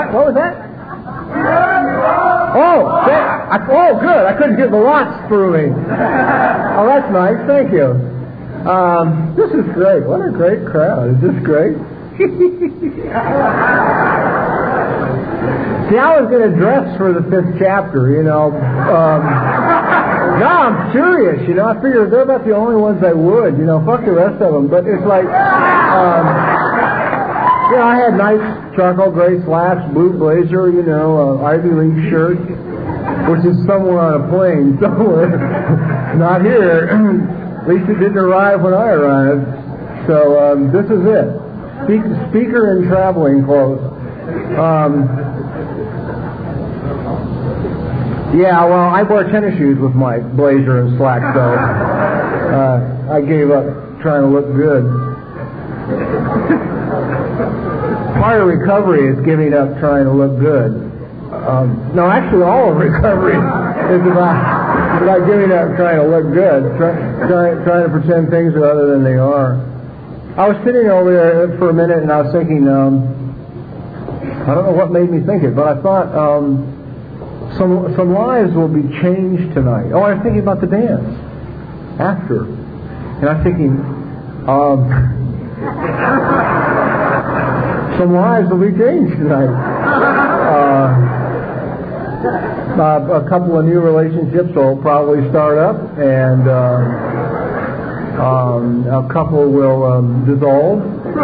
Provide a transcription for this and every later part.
What was that? Oh, good. I couldn't get the lots through me. Oh, that's nice. Thank you. This is great. What a great crowd. Is this great? See, I was going to dress for the 5th chapter, No, I'm serious, I figured they're about the only ones I would, fuck the rest of them. But it's like, I had nice charcoal gray slacks, blue blazer, Ivy League shirt, which is somewhere on a plane, somewhere. Not here. At least it didn't arrive when I arrived. So, this is it. Speaker in traveling clothes. Yeah, well, I wore tennis shoes with my blazer and slacks, so I gave up trying to look good. Part of recovery is giving up trying to look good. No, actually, all of recovery is about giving up trying to look good, trying to pretend things are other than they are. I was sitting over there for a minute, and I was thinking, I don't know what made me think it, but I thought, some lives will be changed tonight. Oh, I was thinking about the dance after. And I'm thinking, some lives will be changed tonight. A couple of new relationships will probably start up, and a couple will dissolve,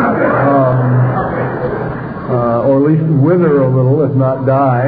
or at least wither a little, if not die.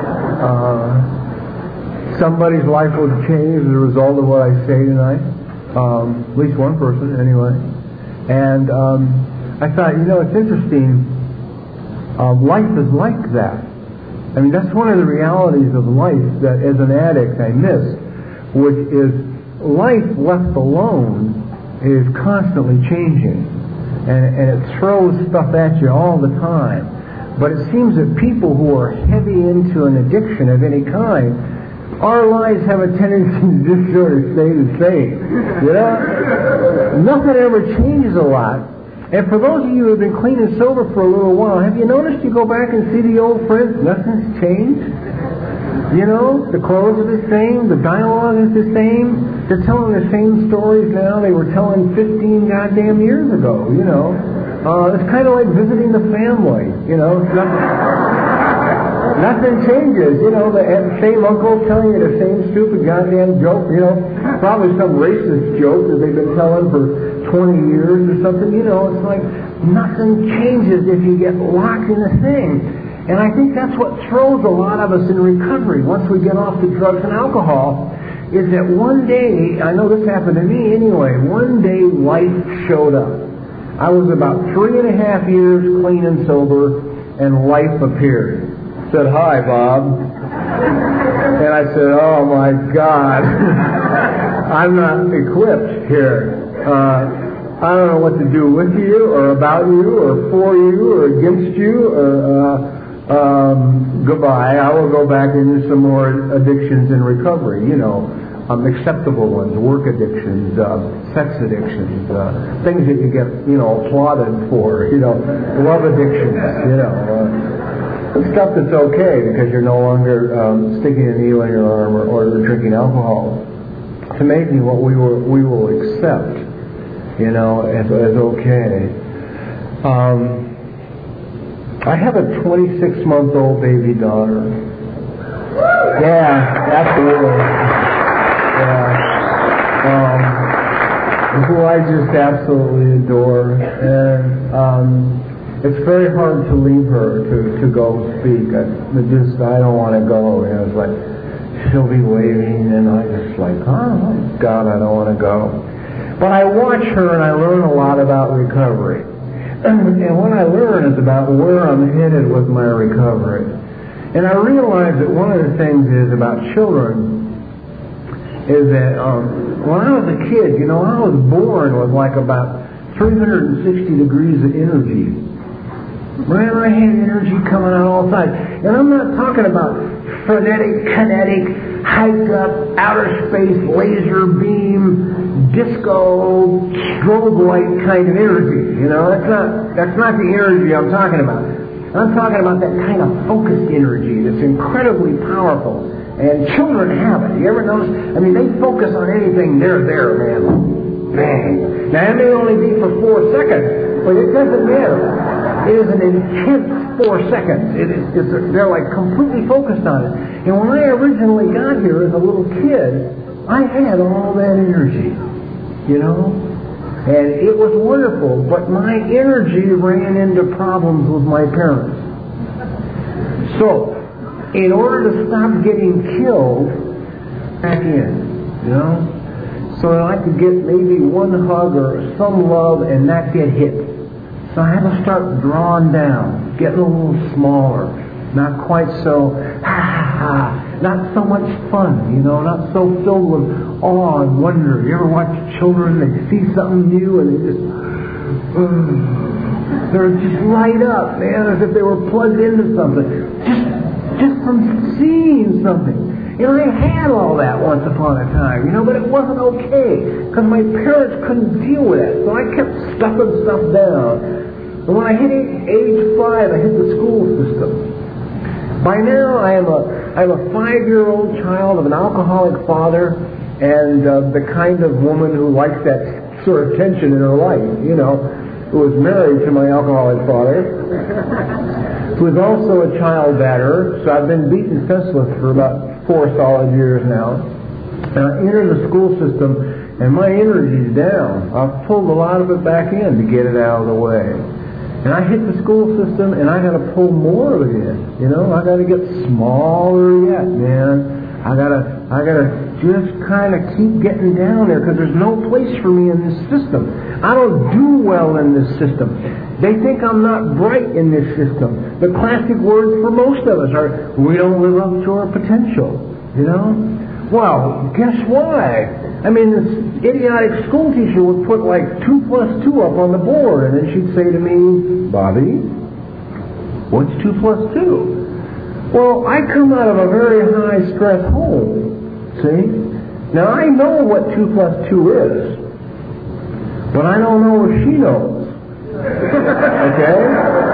Somebody's life will change as a result of what I say tonight. At least one person, anyway. And I thought, it's interesting. Life is like that. I mean, that's one of the realities of life that, as an addict, I miss, which is life left alone is constantly changing, and it throws stuff at you all the time. But it seems that people who are heavy into an addiction of any kind, our lives have a tendency to just sort of stay the same. Nothing ever changes a lot. And for those of you who have been clean and sober for a little while, have you noticed you go back and see the old friends? Nothing's changed. The clothes are the same, the dialogue is the same. They're telling the same stories now they were telling 15 goddamn years ago, It's kind of like visiting the family, Nothing changes, the same uncle telling you the same stupid goddamn joke, Probably some racist joke that they've been telling for 20 years or something, It's like nothing changes if you get locked in a thing. And I think that's what throws a lot of us in recovery once we get off the drugs and alcohol, is that one day, I know this happened to me anyway, one day life showed up. I was about 3.5 years clean and sober, and life appeared. Said, "Hi, Bob." And I said, "Oh my God, I'm not equipped here. I don't know what to do with you, or about you, or for you, or against you, or goodbye. I will go back into some more addictions in recovery, acceptable ones, work addictions, sex addictions, things that you get, applauded for, love addictions, stuff that's okay because you're no longer sticking a needle in your arm or drinking alcohol. To make me what we will accept, as okay. I have a 26-month-old baby daughter. Yeah, absolutely. Who I just absolutely adore, and it's very hard to leave her to go speak. I don't want to go. It's like she'll be waiting, and I just like, oh God, I don't want to go. But I watch her, and I learn a lot about recovery. And what I learn is about where I'm headed with my recovery. And I realize that one of the things is about children is that when I was a kid, I was born with like about 360 degrees of energy. Man, I had energy coming out all sides. And I'm not talking about frenetic, kinetic, hyped up, outer space, laser beam, disco, strobe light kind of energy. That's not the energy I'm talking about. I'm talking about that kind of focused energy that's incredibly powerful. And children have it. You ever notice? I mean, they focus on anything, they're there, man. Bang. Now, it may only be for 4 seconds, but it doesn't matter. It is an intense 4 seconds. They're like completely focused on it. And when I originally got here as a little kid, I had all that energy, you know? And it was wonderful, but my energy ran into problems with my parents. So, in order to stop getting killed, back in, you know? So that I could get maybe one hug or some love and not get hit. So I had to start drawing down, getting a little smaller, not quite so, not so much fun, you know, not so filled with awe and wonder. You ever watch children, they see something new and they just light up, man, as if they were plugged into something. Just from seeing something. You know, I had all that once upon a time, you know, but it wasn't okay because my parents couldn't deal with it. So I kept stuffing stuff down. And when I hit age 5, I hit the school system. By now, I'm a 5-year-old child of an alcoholic father and the kind of woman who likes that sort of tension in her life, you know, who was married to my alcoholic father, who is also a child batterer. So I've been beaten senseless for about 4 solid years now. And I entered the school system, and my energy's down. I've pulled a lot of it back in to get it out of the way. And I hit the school system, and I got to pull more of it in. You know, I got to get smaller yet, man. I gotta just kind of keep getting down there because there's no place for me in this system. I don't do well in this system. They think I'm not bright in this system. The classic words for most of us are, we don't live up to our potential, you know? Well, guess why? I mean, this idiotic school teacher would put like 2 + 2 up on the board, and then she'd say to me, Bobby, what's 2 + 2? Well, I come out of a very high-stress home, see? Now, I know what 2 + 2 is, but I don't know if she knows. Okay?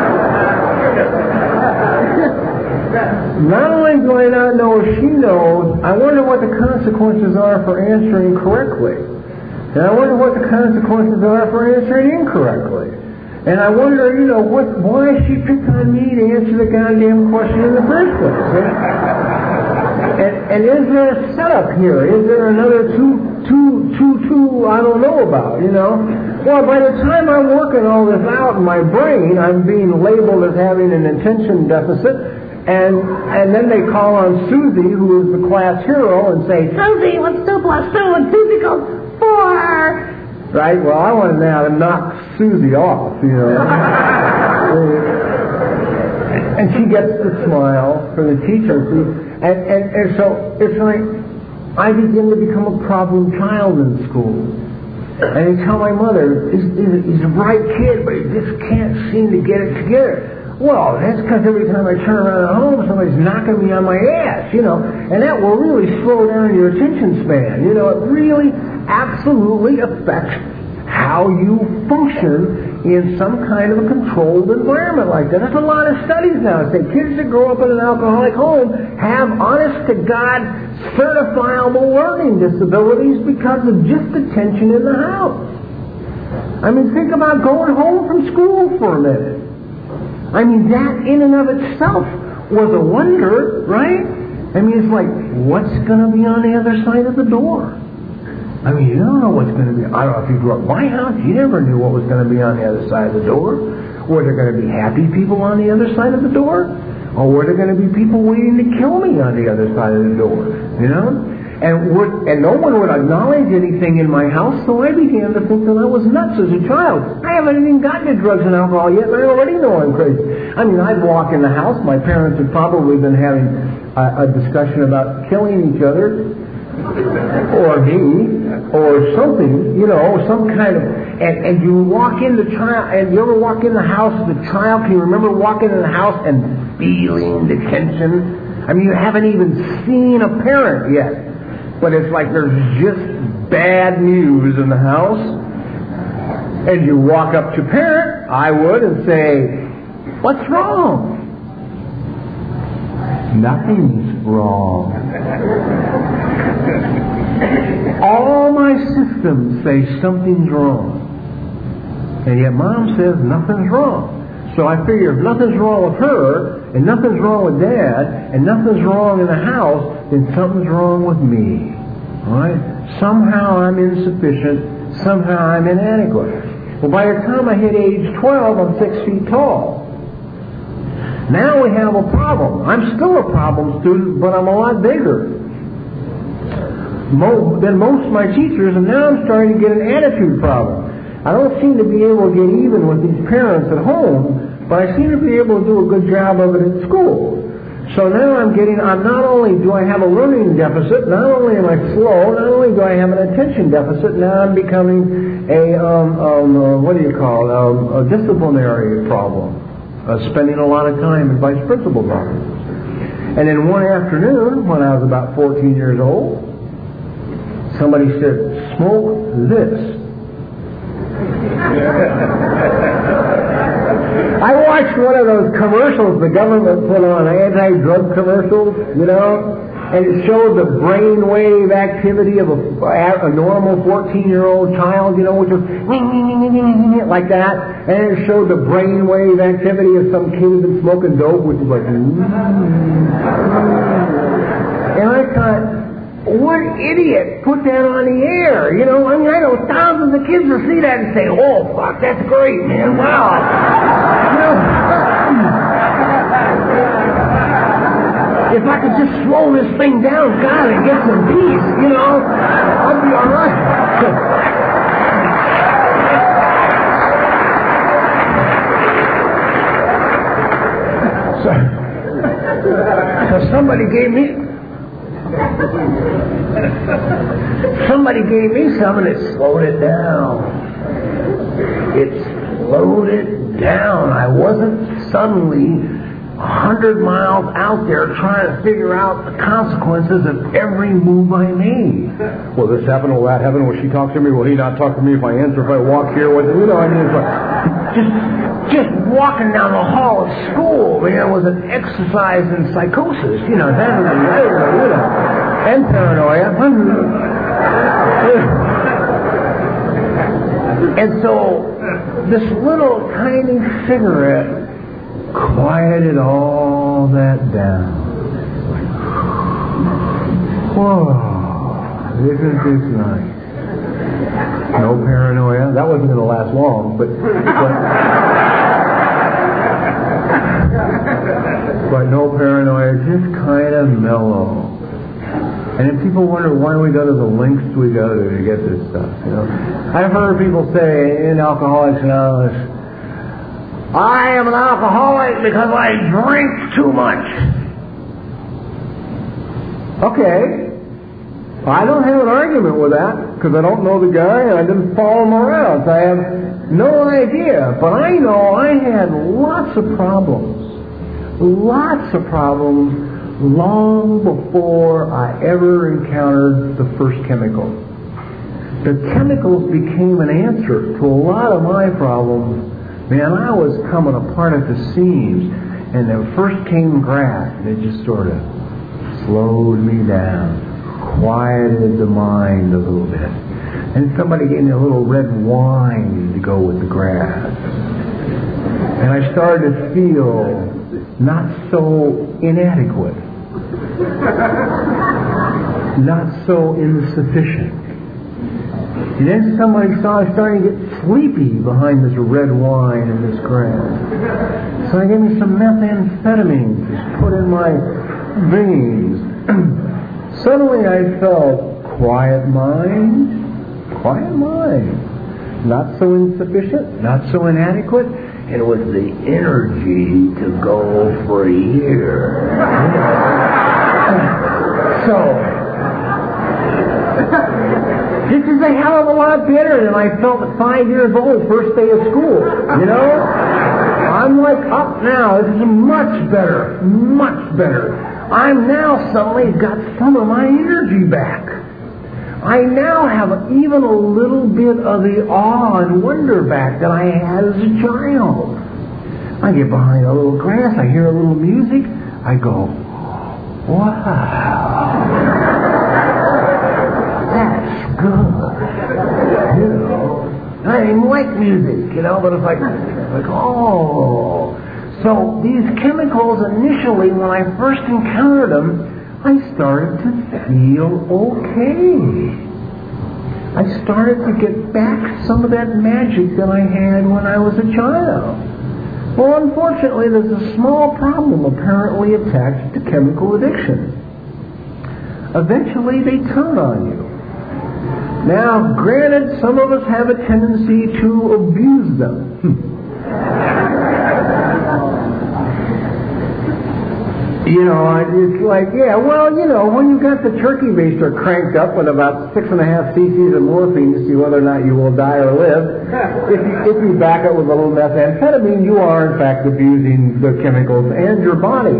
Not only do I not know if she knows, I wonder what the consequences are for answering correctly. And I wonder what the consequences are for answering incorrectly. And I wonder, you know, why she picked on me to answer the goddamn question in the first place. And is there a setup here? Is there another two I don't know about, you know? Well, by the time I'm working all this out in my brain, I'm being labeled as having an attention deficit. And then they call on Susie, who is the class hero, and say, Susie, what's 2 + 2? And Susie goes, 4. Right? Well, I wanted now to knock Susie off, you know. And she gets the smile from the teacher. And so it's like I begin to become a problem child in school. And I tell my mother, he's a bright kid, but he just can't seem to get it together. Well, that's because every time I turn around at home, somebody's knocking me on my ass, you know. And that will really slow down your attention span. You know, it really absolutely affects how you function in some kind of a controlled environment like that. There's a lot of studies now that say kids that grow up in an alcoholic home have honest-to-God certifiable learning disabilities because of just the tension in the house. I mean, think about going home from school for a minute. I mean, that in and of itself was a wonder, right? I mean, it's like, what's going to be on the other side of the door? I mean, you don't know what's going to be. I don't know if you grew up in my house, you never knew what was going to be on the other side of the door. Were there going to be happy people on the other side of the door? Or were there going to be people waiting to kill me on the other side of the door? You know? And no one would acknowledge anything in my house, so I began to think that I was nuts as a child. I haven't even gotten to drugs and alcohol yet, and I already know I'm crazy. I mean, I'd walk in the house, my parents had probably been having a discussion about killing each other, or me, or something, you know, some kind of, and you walk in the child, and you ever walk in the house as a child, can you remember walking in the house and feeling the tension? I mean, you haven't even seen a parent yet. But it's like there's just bad news in the house. And you walk up to parent, I would, and say, What's wrong? Nothing's wrong. All my systems say something's wrong. And yet Mom says nothing's wrong. So I figure if nothing's wrong with her, and nothing's wrong with Dad, and nothing's wrong in the house, then something's wrong with me. Alright? Somehow I'm insufficient. Somehow I'm inadequate. Well, by the time I hit age 12, I'm 6 feet tall. Now we have a problem. I'm still a problem student, but I'm a lot bigger than most of my teachers, and now I'm starting to get an attitude problem. I don't seem to be able to get even with these parents at home, but I seem to be able to do a good job of it at school. So now I'm not only do I have a learning deficit, not only am I slow, not only do I have an attention deficit, now I'm becoming a disciplinary problem. Spending a lot of time in vice principal's offices. And then one afternoon, when I was about 14 years old, somebody said, "Smoke this." I watched one of those commercials the government put on, anti-drug commercials, and it showed the brainwave activity of a normal 14-year-old child, which was like that, and it showed the brainwave activity of some kid who's been smoking dope, which was like, and I thought, what idiot put that on the air? I know thousands of kids will see that and say, "Oh, fuck, that's great, man, wow." If I could just slow this thing down, God, and get some peace, I'd be all right. So somebody gave me some, and it slowed it down. It slowed it down. I wasn't suddenly 100 miles out there trying to figure out the consequences of every move I made. Will this happen? Will that happen? Will she talk to me? Will he not talk to me if I answer? If I walk here? It's like just walking down the hall of school, was an exercise in psychosis. And paranoia. And so this little tiny cigarette quieted all that down. Whoa, isn't this nice? No paranoia. That wasn't going to last long, but no paranoia, just kind of mellow. And if people wonder why we go to the lengths we go to get this stuff, I've heard people say in Alcoholics Anonymous, "I am an alcoholic because I drink too much." Okay. I don't have an argument with that because I don't know the guy and I didn't follow him around. So I have no idea. But I know I had lots of problems long before I ever encountered the first chemical. The chemicals became an answer to a lot of my problems. Man, I was coming apart at the seams, and then first came grass, and it just sort of slowed me down, quieted the mind a little bit. And somebody gave me a little red wine to go with the grass. And I started to feel not so inadequate, not so insufficient. And then somebody saw I was starting to get sleepy behind this red wine and this grass. So they gave me some methamphetamine to put in my veins. Suddenly I felt quiet mind, not so insufficient, not so inadequate, and it was the energy to go for a year. So, this is a hell of a lot better than I felt at 5 years old, first day of school. I'm like up now. This is much better. I'm now suddenly got some of my energy back. I now have even a little bit of the awe and wonder back that I had as a child. I get behind a little grass, I hear a little music, I go, wow, that's good. You know, I didn't even like music, you know, but it's like, oh. So these chemicals initially, when I first encountered them, I started to feel okay. I started to get back some of that magic that I had when I was a child. Well, unfortunately, there's a small problem apparently attached to chemical addiction. Eventually, they turn on you. Now, granted, some of us have a tendency to abuse them. You know, it's like, yeah, well, you know, when you got the turkey baster cranked up with about 6.5 cc's of morphine to see whether or not you will die or live, if you back up with a little methamphetamine, you are, in fact, abusing the chemicals and your body.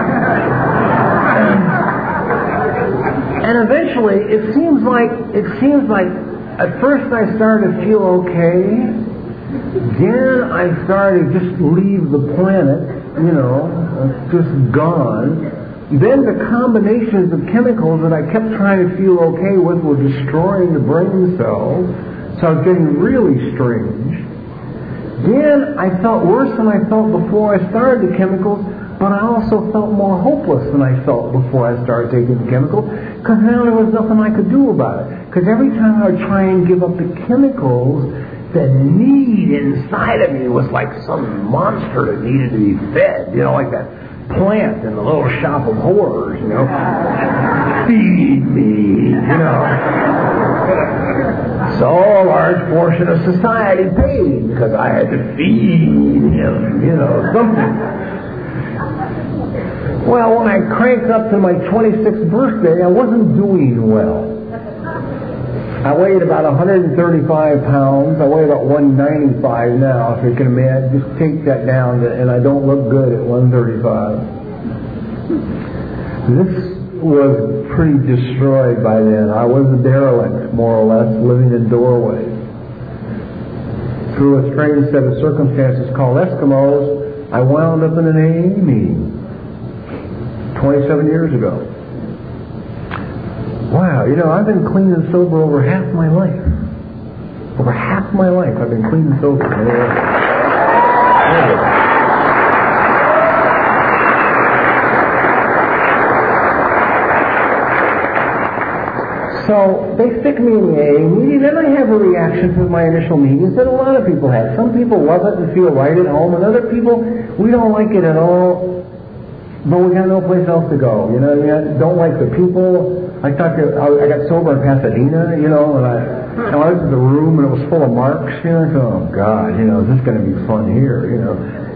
And eventually, it seems like at first I started to feel okay, then I started to just leave the planet, you know, just gone. Then the combinations of chemicals that I kept trying to feel okay with were destroying the brain cells, so I was getting really strange. Then I felt worse than I felt before I started the chemicals, but I also felt more hopeless than I felt before I started taking the chemicals, because now there was nothing I could do about it. Because every time I would try and give up the chemicals, the need inside of me was like some monster that needed to be fed, you know, like that plant in the little shop of horrors, you know. Feed me, you know. So a large portion of society paid because I had to feed him, you know, something. Well, when I cranked up to my 26th birthday, I wasn't doing well. I weighed about 135 pounds. I weigh about 195 now, if you can imagine. Just take that down, and I don't look good at 135. This was pretty destroyed by then. I was a derelict, more or less, living in doorways. Through a strange set of circumstances called Eskimos, I wound up in an AA meeting 27 years ago. Wow, you know, I've been clean and sober over half my life. Over half my life I've been clean and sober. So they stick me in the AA meeting, and I have a reaction to my initial meetings that a lot of people have. Some people love it and feel right at home, and other people, we don't like it at all, but we got no place else to go. You know, I don't like the people. I got sober in Pasadena, you know, and I looked at the room and it was full of marks, you know, so, oh God, you know, is this going to be fun here, you know.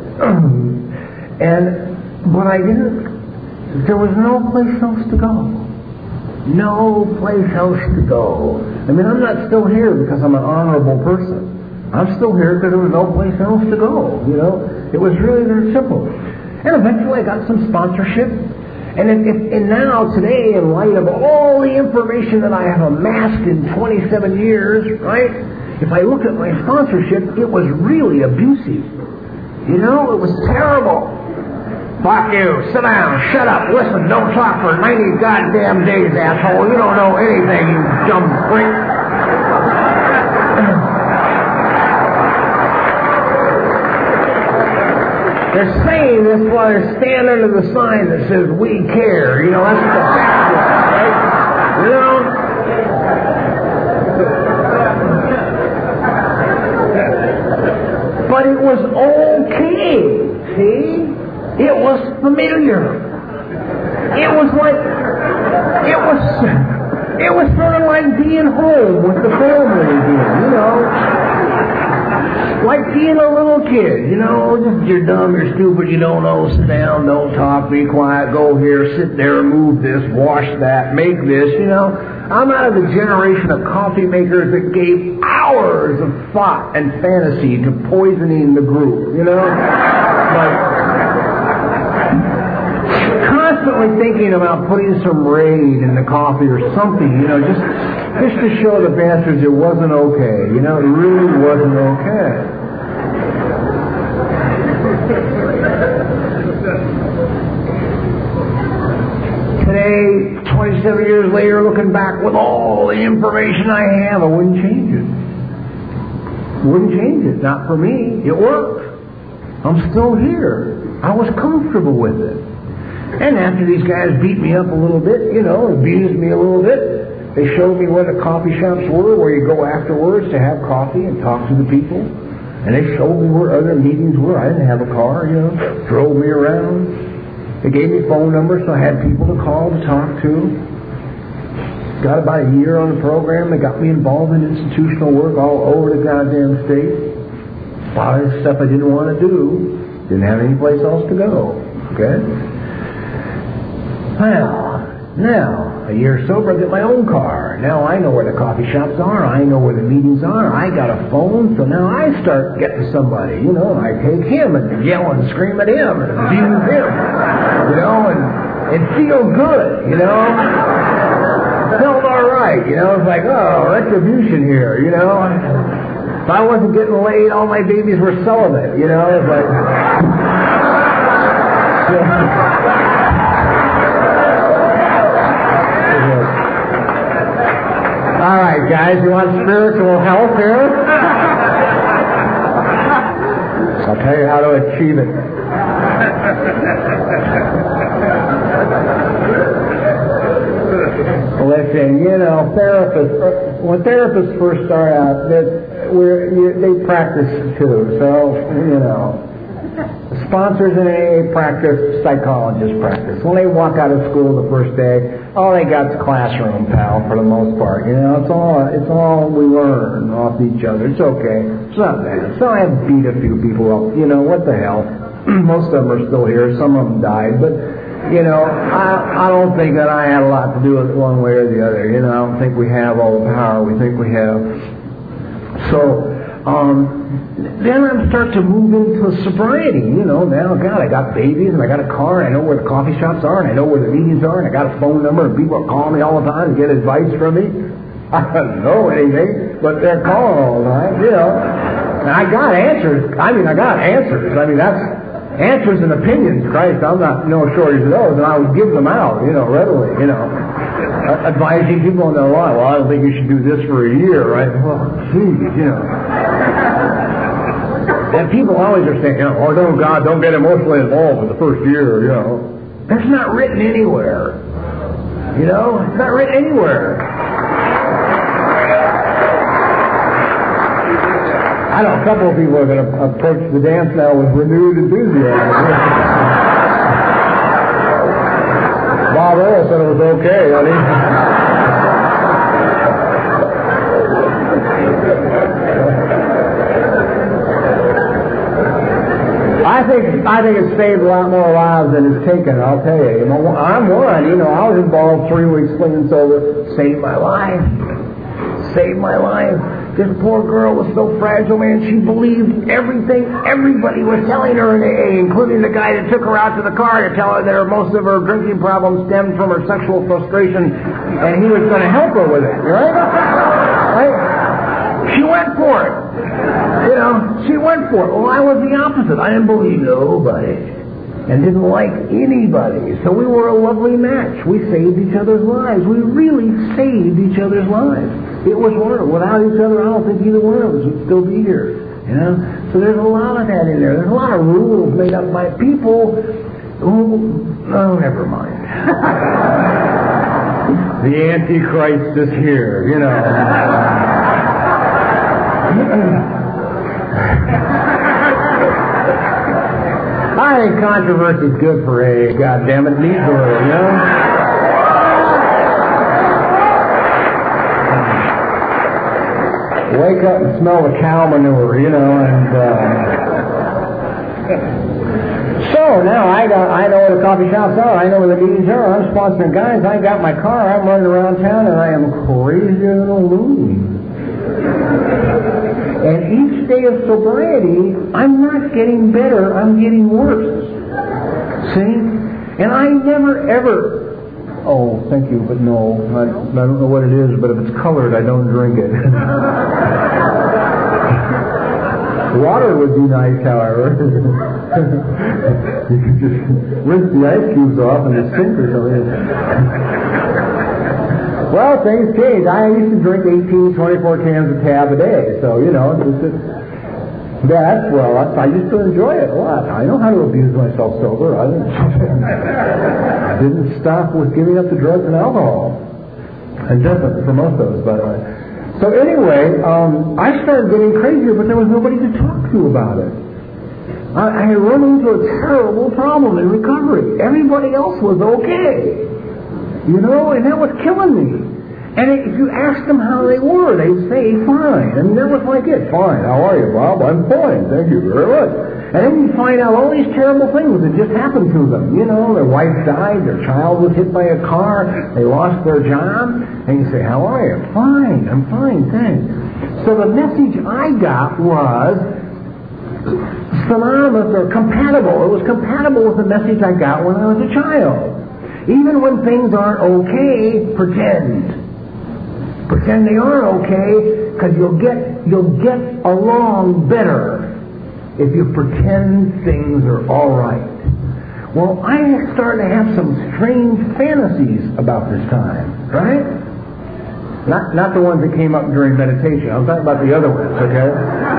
But I didn't, there was no place else to go. No place else to go. I mean, I'm not still here because I'm an honorable person. I'm still here because there was no place else to go, you know. It was really that simple. And eventually I got some sponsorship. And now, today, in light of all the information that I have amassed in 27 years, right, if I look at my sponsorship, it was really abusive. You know, it was terrible. Fuck you, sit down, shut up, listen, don't talk for 90 goddamn days, asshole. You don't know anything, you dumb freak. They're saying this while they stand under the sign that says, "We care." You know, that's what the fact is, right? You know? But it was okay, see? It was familiar. It was sort of like being home with the family again, you know? Like being a little kid, you know, just you're dumb, you're stupid, you don't know, sit down, don't talk, be quiet, go here, sit there, move this, wash that, make this, you know. I'm out of the generation of coffee makers that gave hours of thought and fantasy to poisoning the group, you know. Like, constantly thinking about putting some Raid in the coffee or something, you know, just to show the bastards it wasn't okay. You know, it really wasn't okay. years later, looking back with all the information I have, I wouldn't change it. Wouldn't change it. Not for me. It worked. I'm still here. I was comfortable with it. And after these guys beat me up a little bit, abused me a little bit, they showed me where the coffee shops were, where you go afterwards to have coffee and talk to the people. And they showed me where other meetings were. I didn't have a car, drove me around. They gave me phone numbers, so I had people to call to talk to. Got about a year on the program. They got me involved in institutional work all over the goddamn state. A lot of stuff I didn't want to do. Didn't have any place else to go. Okay? Well, now, a year sober, I get my own car. Now I know where the coffee shops are. I know where the meetings are. I got a phone, so now I start getting somebody. I take him and yell and scream at him and abuse him. And feel good, Felt all right, It's like, oh, retribution here, If I wasn't getting laid, all my babies were celibate, It's like... All right, guys, you want spiritual health here? I'll tell you how to achieve it. Listen, when therapists first start out, they practice too. So, sponsors in AA practice, psychologists practice. When they walk out of school the first day, all they got is classroom, pal, for the most part. It's all we learn off each other. It's okay. It's not bad. So I have beat a few people up. What the hell? Most of them are still here. Some of them died. But, I don't think that I had a lot to do with it one way or the other. I don't think we have all the power we think we have. So, then I'm starting to move into sobriety. Now, God, I got babies and I got a car and I know where the coffee shops are and I know where the meetings are and I got a phone number and people are calling me all the time to get advice from me. I don't know anything, but they're calling all the time, And I got answers. That's answers and opinions. Christ, I'm not no shortage of those, and I would give them out, readily, advising people in their life. Well, I don't think you should do this for a year, right? Well, geez, And people always are saying, oh, no, God, don't get emotionally involved in the first year, That's not written anywhere. It's not written anywhere. I know a couple of people are going to approach the dance now with renewed enthusiasm. Bob Earl said it was okay, honey. I think it's saved a lot more lives than it's taken, I'll tell you. I'm one, I was involved 3 weeks clean and sober. Saved my life. This poor girl was so fragile, man. She believed everything everybody was telling her in AA, including the guy that took her out to the car to tell her that most of her drinking problems stemmed from her sexual frustration, and he was going to help her with it, right? She went for it. She went for it. Well, I was the opposite. I didn't believe nobody and didn't like anybody. So we were a lovely match. We saved each other's lives. We really saved each other's lives. It was wonderful. Without each other, I don't think either one of us would still be here. So there's a lot of that in there. There's a lot of rules made up by people who... Oh, never mind. The Antichrist is here, I think controversy is good for AA. God damn it, needs a little, Wake up and smell the cow manure, So now I know where the coffee shops are. I know where the meetings are. I'm sponsoring guys. I got my car. I'm running around town, and I am crazier than a loony. And each day of sobriety, I'm not getting better. I'm getting worse. See? And I never ever... Oh, thank you, but no. I don't know what it is, but if it's colored, I don't drink it. Water would be nice, however. You could just rinse the ice cubes off and just sink or something. Well, things change. I used to drink 18, 24 cans of tab a day. So, you know, I used to enjoy it a lot. I know how to abuse myself sober. I didn't stop with giving up the drugs and alcohol. And doesn't for most of us, by the way. So anyway, I started getting crazier, but there was nobody to talk to about it. I had run into a terrible problem in recovery. Everybody else was okay. You know, and that was killing me. And if you ask them how they were, they'd say, fine. And that was like it. Fine. How are you, Bob? I'm fine. Thank you very much. And then you find out all these terrible things that just happened to them. You know, their wife died, their child was hit by a car, they lost their job. And you say, how are you? Fine. I'm fine, thanks. So the message I got was synonymous or compatible. It was compatible with the message I got when I was a child. Even when things aren't okay, pretend. Pretend they are okay, because you'll get along better if you pretend things are all right. Well, I started to have some strange fantasies about this time, right? Not the ones that came up during meditation. I'm talking about the other ones, okay?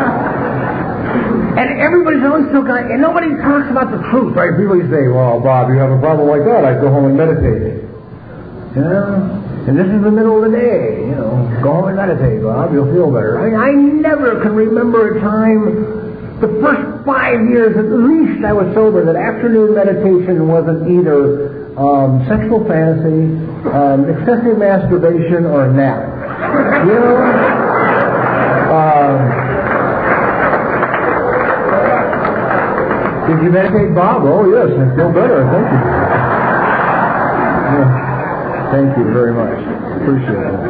And everybody's always still got, and nobody talks about the truth, right? People say, well, Bob, you have a problem like that, I'd go home and meditate. You know? And this is the middle of the day, you know. Go home and meditate, Bob, you'll feel better. I never can remember a time, the first 5 years at least I was sober, that afternoon meditation wasn't either sexual fantasy, excessive masturbation, or a nap. You know? Did you meditate, Bob? Oh, yes, I feel better, thank you. Yeah. Thank you very much. Appreciate it.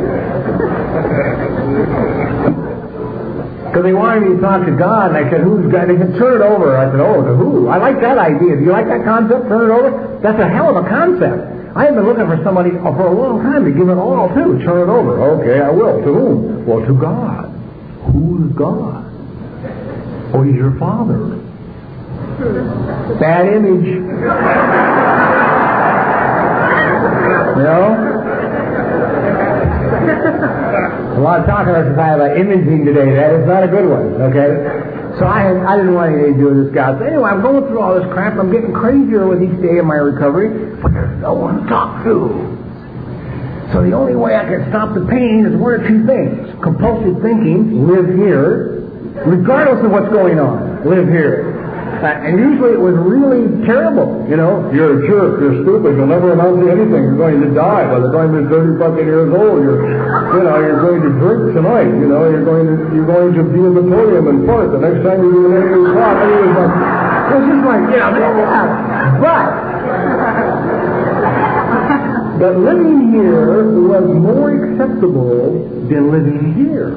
Because they wanted me to talk to God, and I said, who's God? They said, turn it over. I said, oh, to who? I like that idea. Do you like that concept, turn it over? That's a hell of a concept. I have been looking for somebody for a long time to give it all to. Turn it over. Okay, I will. To whom? Well, to God. Who's God? Oh, He's your Father. Bad image. You know? A lot of talk in our society about imaging today. That is not a good one, okay? So I didn't want anything to do with this guy. So anyway, I'm going through all this crap. I'm getting crazier with each day of my recovery, but there's no one to talk to. So the only way I can stop the pain is one or two things. Compulsive thinking, live here, regardless of what's going on. Live here. And usually it was really terrible, you know. You're a jerk, you're stupid, you'll never amount to anything, you're going to die by the time you're 30 fucking years old, you're going to drink tonight, you know, you're going to be in the podium and fart the next time you do an 8 o'clock. And it was just like, but living here was more acceptable than living here.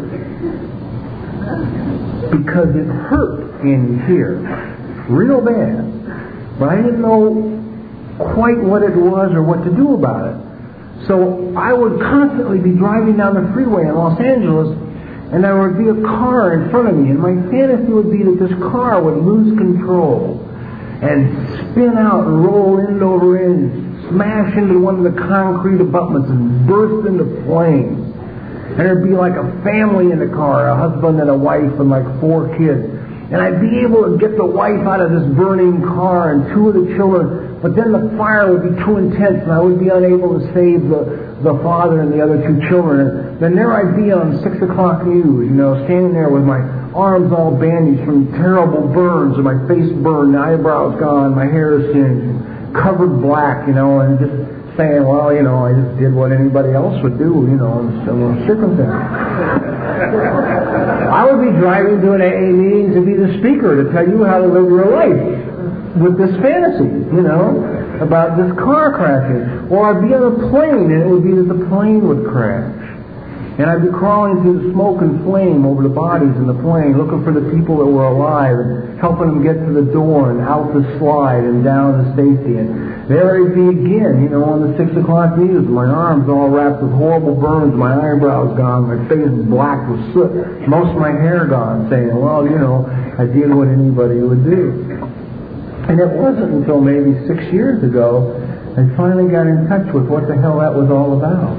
Because it hurt in here. Real bad. But I didn't know quite what it was or what to do about it. So I would constantly be driving down the freeway in Los Angeles, and there would be a car in front of me, and my fantasy would be that this car would lose control and spin out and roll end over end, smash into one of the concrete abutments and burst into flames. And there'd be like a family in the car, a husband and a wife and like 4 kids. And I'd be able to get the wife out of this burning car and 2 of the children, but then the fire would be too intense and I would be unable to save the father and the other 2 children. And then there I'd be on 6 o'clock news, you know, standing there with my arms all bandaged from terrible burns, and my face burned, the eyebrows gone, my hair is singed, covered black, you know, and just saying, well, you know, I just did what anybody else would do, you know, in similar circumstances. I would be driving to an AA meeting to be the speaker to tell you how to live your life with this fantasy, you know, about this car crashing. Or I'd be on a plane, and it would be that the plane would crash. And I'd be crawling through the smoke and flame over the bodies in the plane, looking for the people that were alive and helping them get to the door and out the slide and down to safety. And there I'd be again, you know, on the 6 o'clock news, my arms all wrapped with horrible burns, my eyebrows gone, my face black with soot, most of my hair gone, saying, well, you know, I did what anybody would do. And it wasn't until maybe 6 years ago I finally got in touch with what the hell that was all about.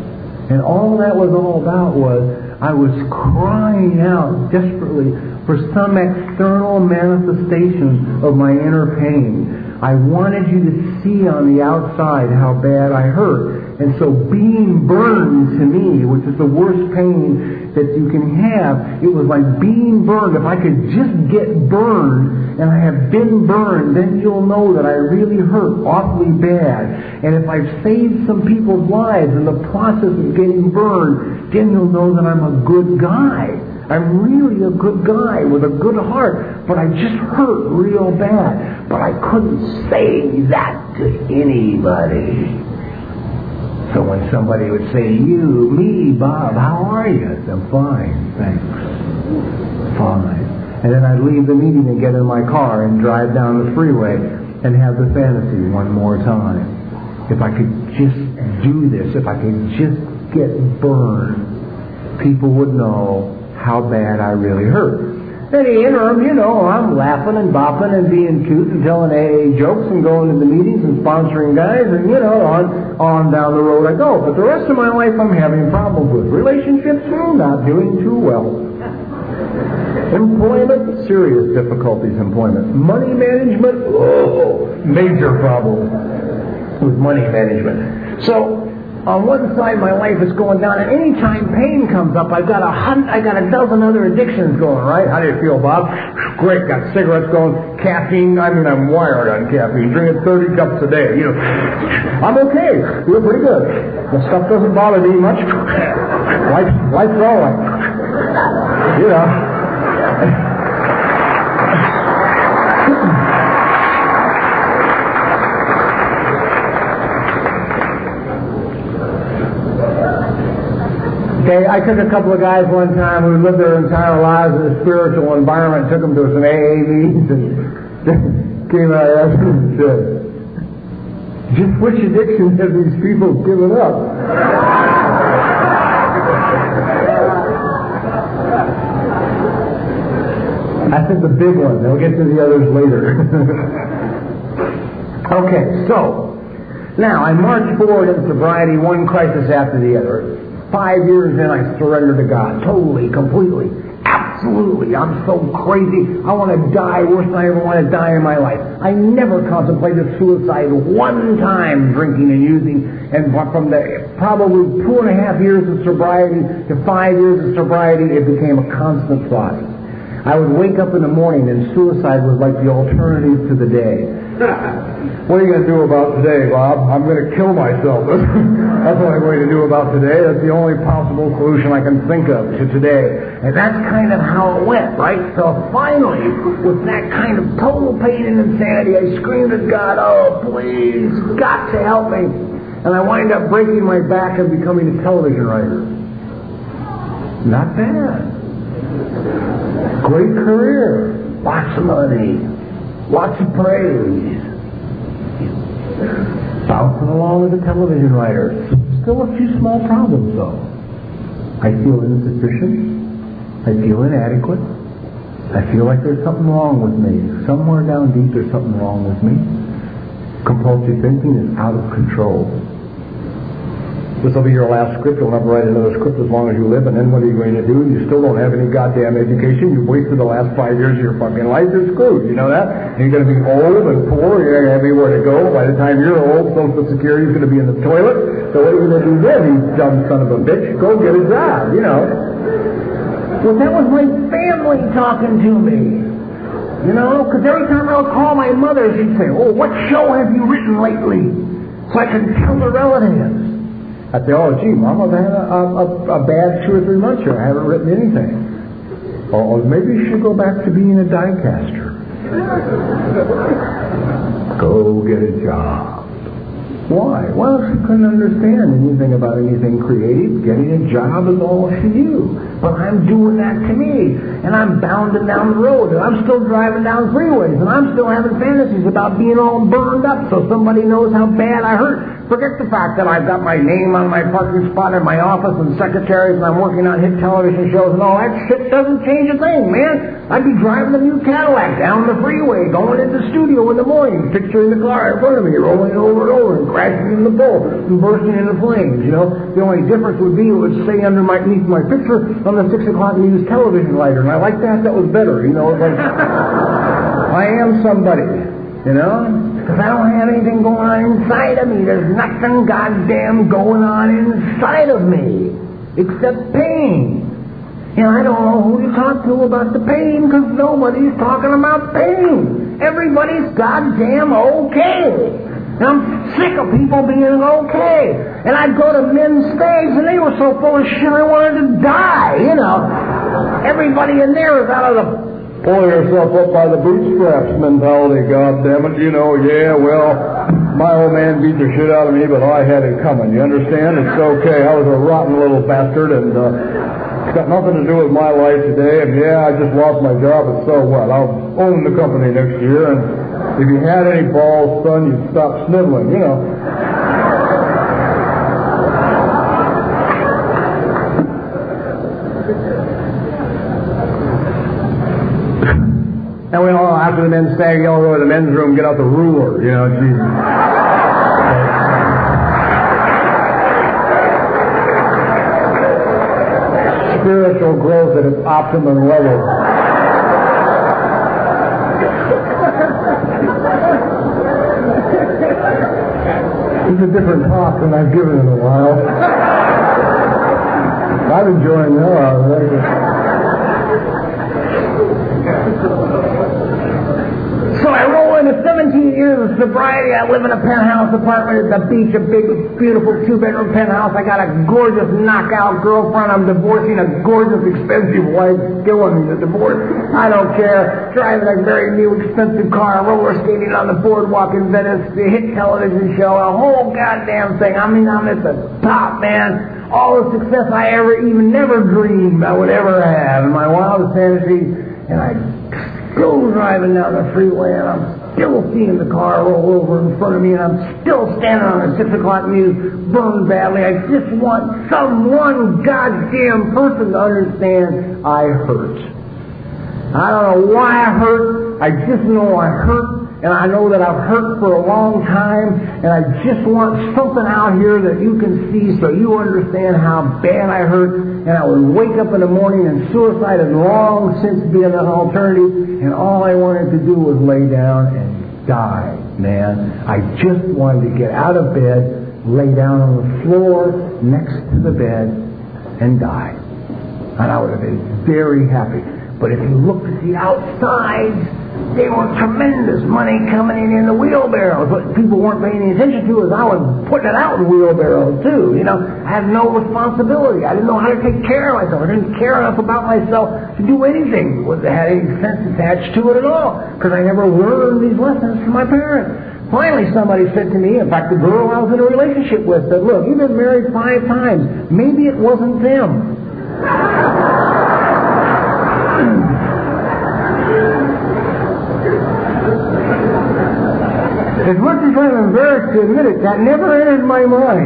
And all that was all about was I was crying out desperately for some external manifestation of my inner pain. I wanted you to see on the outside how bad I hurt. And so being burned to me, which is the worst pain that you can have, it was like being burned. If I could just get burned, and I have been burned, then you'll know that I really hurt awfully bad. And if I've saved some people's lives in the process of getting burned, then you'll know that I'm a good guy. I'm really a good guy with a good heart, but I just hurt real bad. But I couldn't say that to anybody. So when somebody would say, "You, me, Bob, how are you?" I said, "I'm fine, thanks. Fine." And then I'd leave the meeting and get in my car and drive down the freeway and have the fantasy one more time. If I could just do this, if I could just get burned, people would know how bad I really hurt. In the interim, I'm laughing and bopping and being cute and telling AA jokes and going to the meetings and sponsoring guys and, on down the road I go. But the rest of my life I'm having problems with. Relationships, not doing too well. Employment, serious difficulties in employment. Money management, major problem with money management. So, on one side my life is going down, and any time pain comes up, I got a dozen other addictions going, right? How do you feel, Bob? Great, got cigarettes going, caffeine, I'm wired on caffeine, drinking 30 cups a day, I'm okay, feel pretty good. The stuff doesn't bother me much. Life's all right. Okay, I took a couple of guys one time who lived their entire lives in a spiritual environment, took them to some AA meetings, and came out after and said, "Just which addictions have these people given up?" I said the big one. They'll get to the others later. Okay, so now I march forward in sobriety, one crisis after the other. 5 years in, I surrendered to God. Totally, completely, absolutely. I'm so crazy. I want to die worse than I ever want to die in my life. I never contemplated suicide one time, drinking and using. And from the probably 2.5 years of sobriety to 5 years of sobriety, it became a constant thought. I would wake up in the morning and suicide was like the alternative to the day. What are you going to do about today, Bob? I'm going to kill myself. That's the only way to do about today. That's the only possible solution I can think of to today. And that's kind of how it went, right? So finally, with that kind of total pain and insanity, I screamed at God, "Oh, please, got to help me." And I wind up breaking my back and becoming a television writer. Not bad. Great career. Lots of money. Lots of praise. Bouncing along as a television writer. Still a few small problems, though. I feel insufficient. I feel inadequate. I feel like there's something wrong with me. Somewhere down deep there's something wrong with me. Compulsive thinking is out of control. This will be your last script. You'll never write another script as long as you live, and then what are you going to do? You still don't have any goddamn education. You've wasted the last 5 years of your fucking life. You're screwed. You know that? And you're going to be old and poor. You're going to have anywhere to go. By the time you're old, Social Security is going to be in the toilet. So what are you going to do then, you dumb son of a bitch? Go get a job, Well, that was my family talking to me. Because every time I would call my mother, she'd say, "Oh, what show have you written lately?" So I can tell the relatives. I'd say, "Oh, gee, Mom, I've had a bad 2 or 3 months here. I haven't written anything." Or maybe you should go back to being a die caster. Go get a job. Why? Well, she couldn't understand anything about anything creative. Getting a job is all she knew. but I'm doing that to me. And I'm bounding down the road, and I'm still driving down freeways, and I'm still having fantasies about being all burned up so somebody knows how bad I hurt. Forget the fact that I've got my name on my parking spot in my office and secretaries, and I'm working on hit television shows and all that shit doesn't change a thing, man. I'd be driving a new Cadillac down the freeway, going into the studio in the morning, picturing the car in front of me, rolling over and over and crashing in the pole and bursting into flames, you know. The only difference would be it would say underneath my picture on the 6 o'clock news television lighter, and I like that. That was better, you know. Like, I am somebody, you know. Because I don't have anything going on inside of me. There's nothing goddamn going on inside of me except pain. And I don't know who to talk to about the pain because nobody's talking about pain. Everybody's goddamn okay. And I'm sick of people being okay. And I'd go to men's stays and they were so full of shit I wanted to die, you know. Everybody in there is out of the pull yourself up by the bootstraps mentality, goddammit. You know, yeah, well, my old man beat the shit out of me, but I had it coming. You understand? It's okay. I was a rotten little bastard, and it's got nothing to do with my life today. And yeah, I just lost my job, but so what? I'll own the company next year, and if you had any balls, son, you'd stop sniveling, you know. And we all, after the men's stag, you all go to the men's room, get out the ruler, you know, Jesus. Spiritual growth at its optimum level. It's a different talk than I've given in a while. I'm enjoying that. So I roll into 17 years of sobriety. I live in a penthouse apartment at the beach, a big, beautiful 2-bedroom penthouse. I got a gorgeous knockout girlfriend. I'm divorcing a gorgeous, expensive wife. Killing me, the divorce. I don't care. Driving a very new, expensive car. Roller skating on the boardwalk in Venice. The hit television show. A whole goddamn thing. I mean, I'm at the top, man. All the success I never dreamed I would ever have. In my wildest fantasy. And I go driving down the freeway, and I'm still seeing the car roll over in front of me, and I'm still standing on the 6 o'clock news, burned badly. I just want one goddamn person to understand I hurt. I don't know why I hurt. I just know I hurt, and I know that I've hurt for a long time, and I just want something out here that you can see so you understand how bad I hurt. And I would wake up in the morning, and suicide had long since been an alternative, and all I wanted to do was lay down and die, man. I just wanted to get out of bed, lay down on the floor next to the bed, and die. And I would have been very happy. But if you looked at the outside, there were tremendous money coming in the wheelbarrows. What people weren't paying any attention to is I was putting it out in wheelbarrows too. You know, I had no responsibility. I didn't know how to take care of myself. I didn't care enough about myself to do anything that had any sense attached to it at all, because I never learned these lessons from my parents. Finally, somebody said to me, in fact, the girl I was in a relationship with said, "Look, you've been married 5 times. Maybe it wasn't them." As much as I'm embarrassed to admit it, that never entered my mind.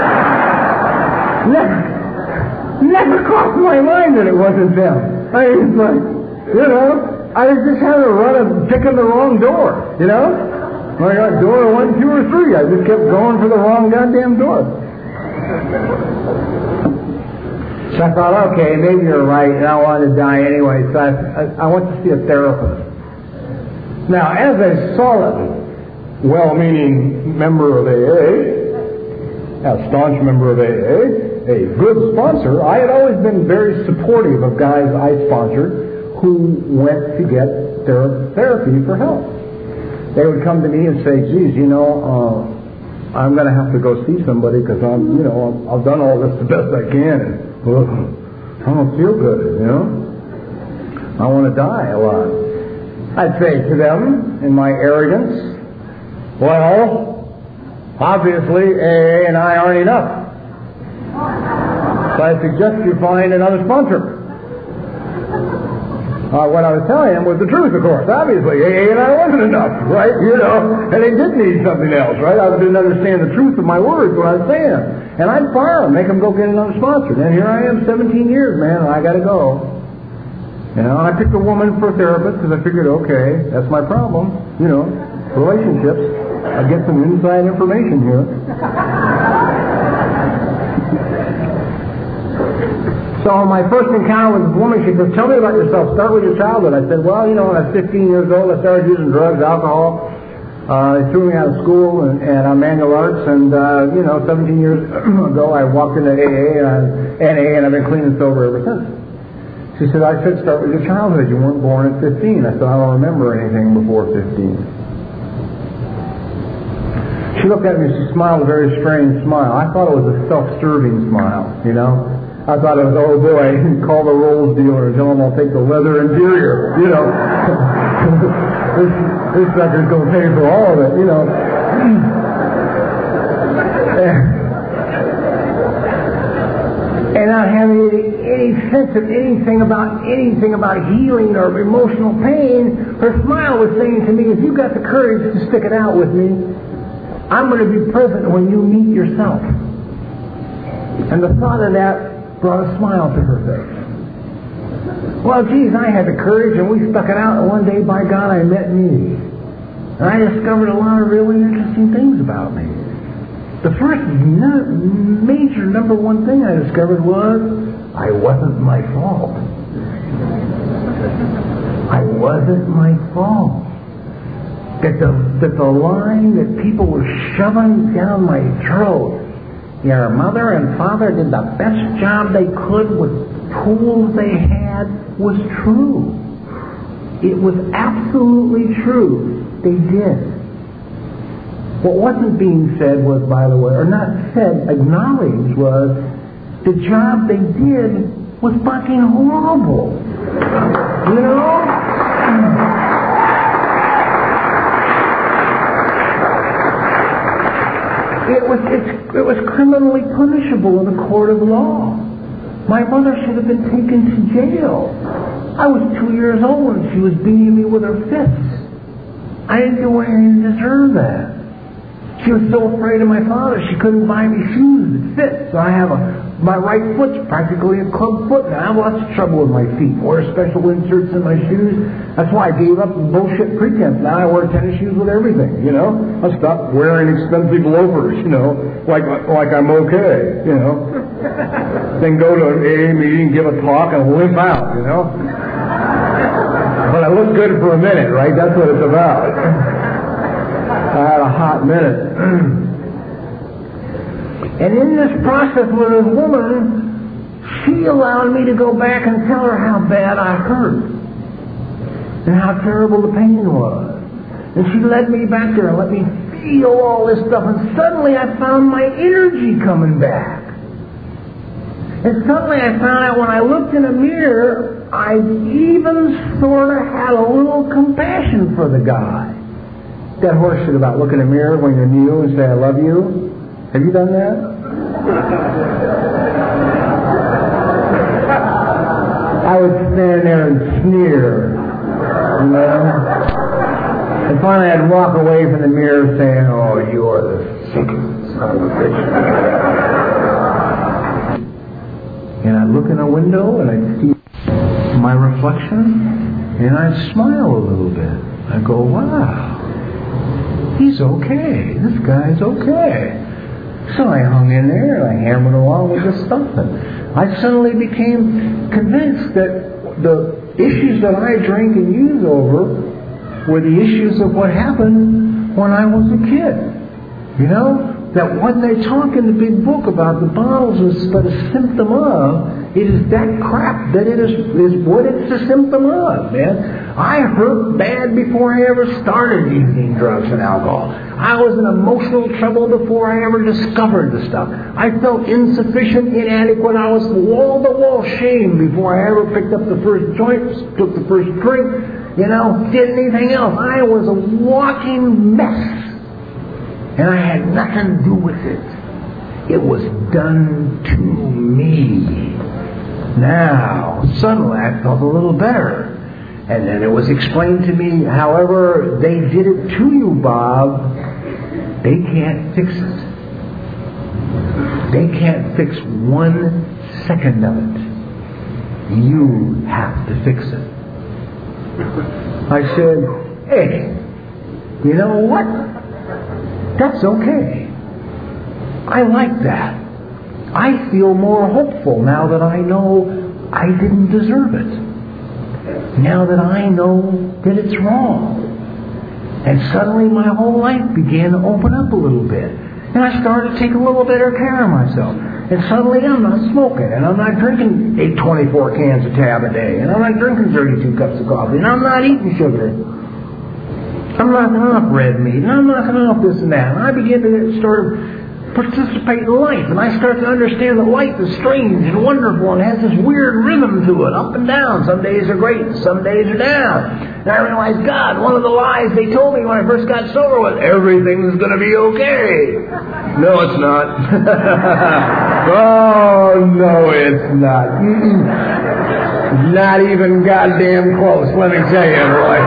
Never crossed my mind that it wasn't them. I was like, you know, I was just having a run of picking the wrong door, you know? I got door 1, 2, or 3. I just kept going for the wrong goddamn door. So I thought, okay, maybe you're right, and I want to die anyway, so I went to see a therapist. Now, as a solid, well-meaning member of AA, a staunch member of AA, a good sponsor, I had always been very supportive of guys I sponsored who went to get therapy for help. They would come to me and say, geez, you know, I'm going to have to go see somebody because I've done all this the best I can, and I don't feel good, you know. I want to die a lot. I'd say to them, in my arrogance, well, obviously AA and I aren't enough. So I suggest you find another sponsor. What I was telling him was the truth, of course. Obviously, AA and I wasn't enough, right? And they did need something else, right? I didn't understand the truth of my words, what I was saying. And I'd fire them, make them go get another sponsor. And here I am, 17 years, man, and I got to go. And I picked a woman for a therapist because I figured, okay, that's my problem. Relationships. I get some inside information here. So my first encounter with this woman, she said, tell me about yourself. Start with your childhood. I said, well, when I was 15 years old, I started using drugs, alcohol. They threw me out of school and on manual arts. And, 17 years ago, I walked into AA and I've been clean and sober ever since. She said, I said, start with your childhood. You weren't born at 15. I said, I don't remember anything before 15. She looked at me and she smiled a very strange smile. I thought it was a self-serving smile, I thought it was, oh boy, call the Rolls dealer and tell him I'll take the leather interior, This sucker's going to pay for all of it, And not having any sense of anything about healing or emotional pain, her smile was saying to me, if you got the courage to stick it out with me, I'm going to be present when you meet yourself. And the thought of that brought a smile to her face. Well, geez, I had the courage and we stuck it out, and one day, by God, I met me. And I discovered a lot of really interesting things about me. The first major number one thing I discovered was I wasn't my fault. I wasn't my fault. That the line that people were shoving down my throat, your mother and father did the best job they could with tools they had, was true. It was absolutely true. They did. What wasn't being said was, by the way, or not said, acknowledged was, the job they did was fucking horrible. It was criminally punishable in a court of law. My mother should have been taken to jail. I was 2 years old and she was beating me with her fists. I didn't do anything to deserve that. She was so afraid of my father, she couldn't buy me shoes that fit. So I have my right foot's practically a club foot now. I have lots of trouble with my feet. I wear special inserts in my shoes. That's why I gave up the bullshit pretense. Now I wear tennis shoes with everything, I stopped wearing expensive loafers, like I'm okay, Then go to an AA meeting, give a talk, and limp out, But I look good for a minute, right? That's what it's about. I had a hot minute. And in this process with this woman, she allowed me to go back and tell her how bad I hurt and how terrible the pain was. And she led me back there and let me feel all this stuff. And suddenly I found my energy coming back. And suddenly I found out when I looked in a mirror, I even sort of had a little compassion for the guy. That horseshit about looking in the mirror when you're new and say, I love you. Have you done that? I would stand there and sneer. And finally I'd walk away from the mirror saying, oh, you are the sickest son of a bitch. And I'd look in a window and I'd see my reflection and I'd smile a little bit. I'd go, wow. He's okay. This guy's okay. So I hung in there and I hammered along with this stuff. And I suddenly became convinced that the issues that I drank and used over were the issues of what happened when I was a kid. That when they talk in the big book about the bottles is but a symptom of, it is that crap that it is what it's a symptom of, man. I hurt bad before I ever started using drugs and alcohol. I was in emotional trouble before I ever discovered the stuff. I felt insufficient, inadequate. I was wall-to-wall shame before I ever picked up the first joint, took the first drink, did anything else. I was a walking mess. And I had nothing to do with it. It was done to me. Now, suddenly I felt a little better. And then it was explained to me, however, they did it to you, Bob. They can't fix it. They can't fix 1 second of it. You have to fix it. I said, hey, you know what? That's okay. I like that. I feel more hopeful now that I know I didn't deserve it. Now that I know that it's wrong. And suddenly my whole life began to open up a little bit. And I started to take a little better care of myself. And suddenly I'm not smoking, and I'm not drinking 24 cans of tab a day, and I'm not drinking 32 cups of coffee, and I'm not eating sugar. I'm knocking off red meat, and I'm knocking off this and that. And I begin to sort of participate in life, and I start to understand that life is strange and wonderful and has this weird rhythm to it, up and down. Some days are great, and some days are down. And I realized, God, one of the lies they told me when I first got sober was, everything's going to be okay. No, it's not. Oh, no, it's not. Not even goddamn close, let me tell you, Roy.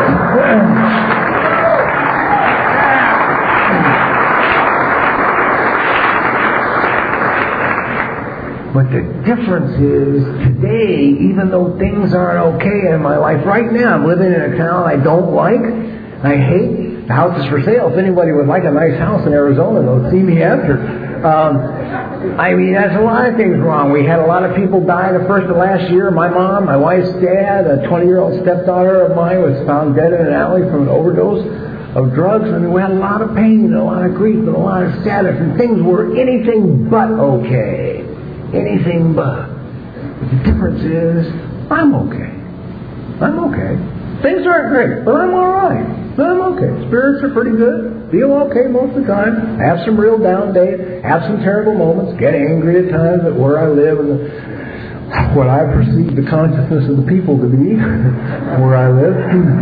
But the difference is, today, even though things aren't okay in my life, right now I'm living in a town I don't like, I hate. The house is for sale. If anybody would like a nice house in Arizona, they'll see me after. There's a lot of things wrong. We had a lot of people die the first of last year. My mom, my wife's dad, a 20-year-old stepdaughter of mine was found dead in an alley from an overdose of drugs. And we had a lot of pain and a lot of grief and a lot of sadness. And things were anything but okay. Anything but. The difference is, I'm okay. I'm okay. Things aren't great, but I'm all right. I'm okay. Spirits are pretty good. Feel okay most of the time. Have some real down days. Have some terrible moments. Get angry at times at where I live and what I perceive the consciousness of the people to be where I live.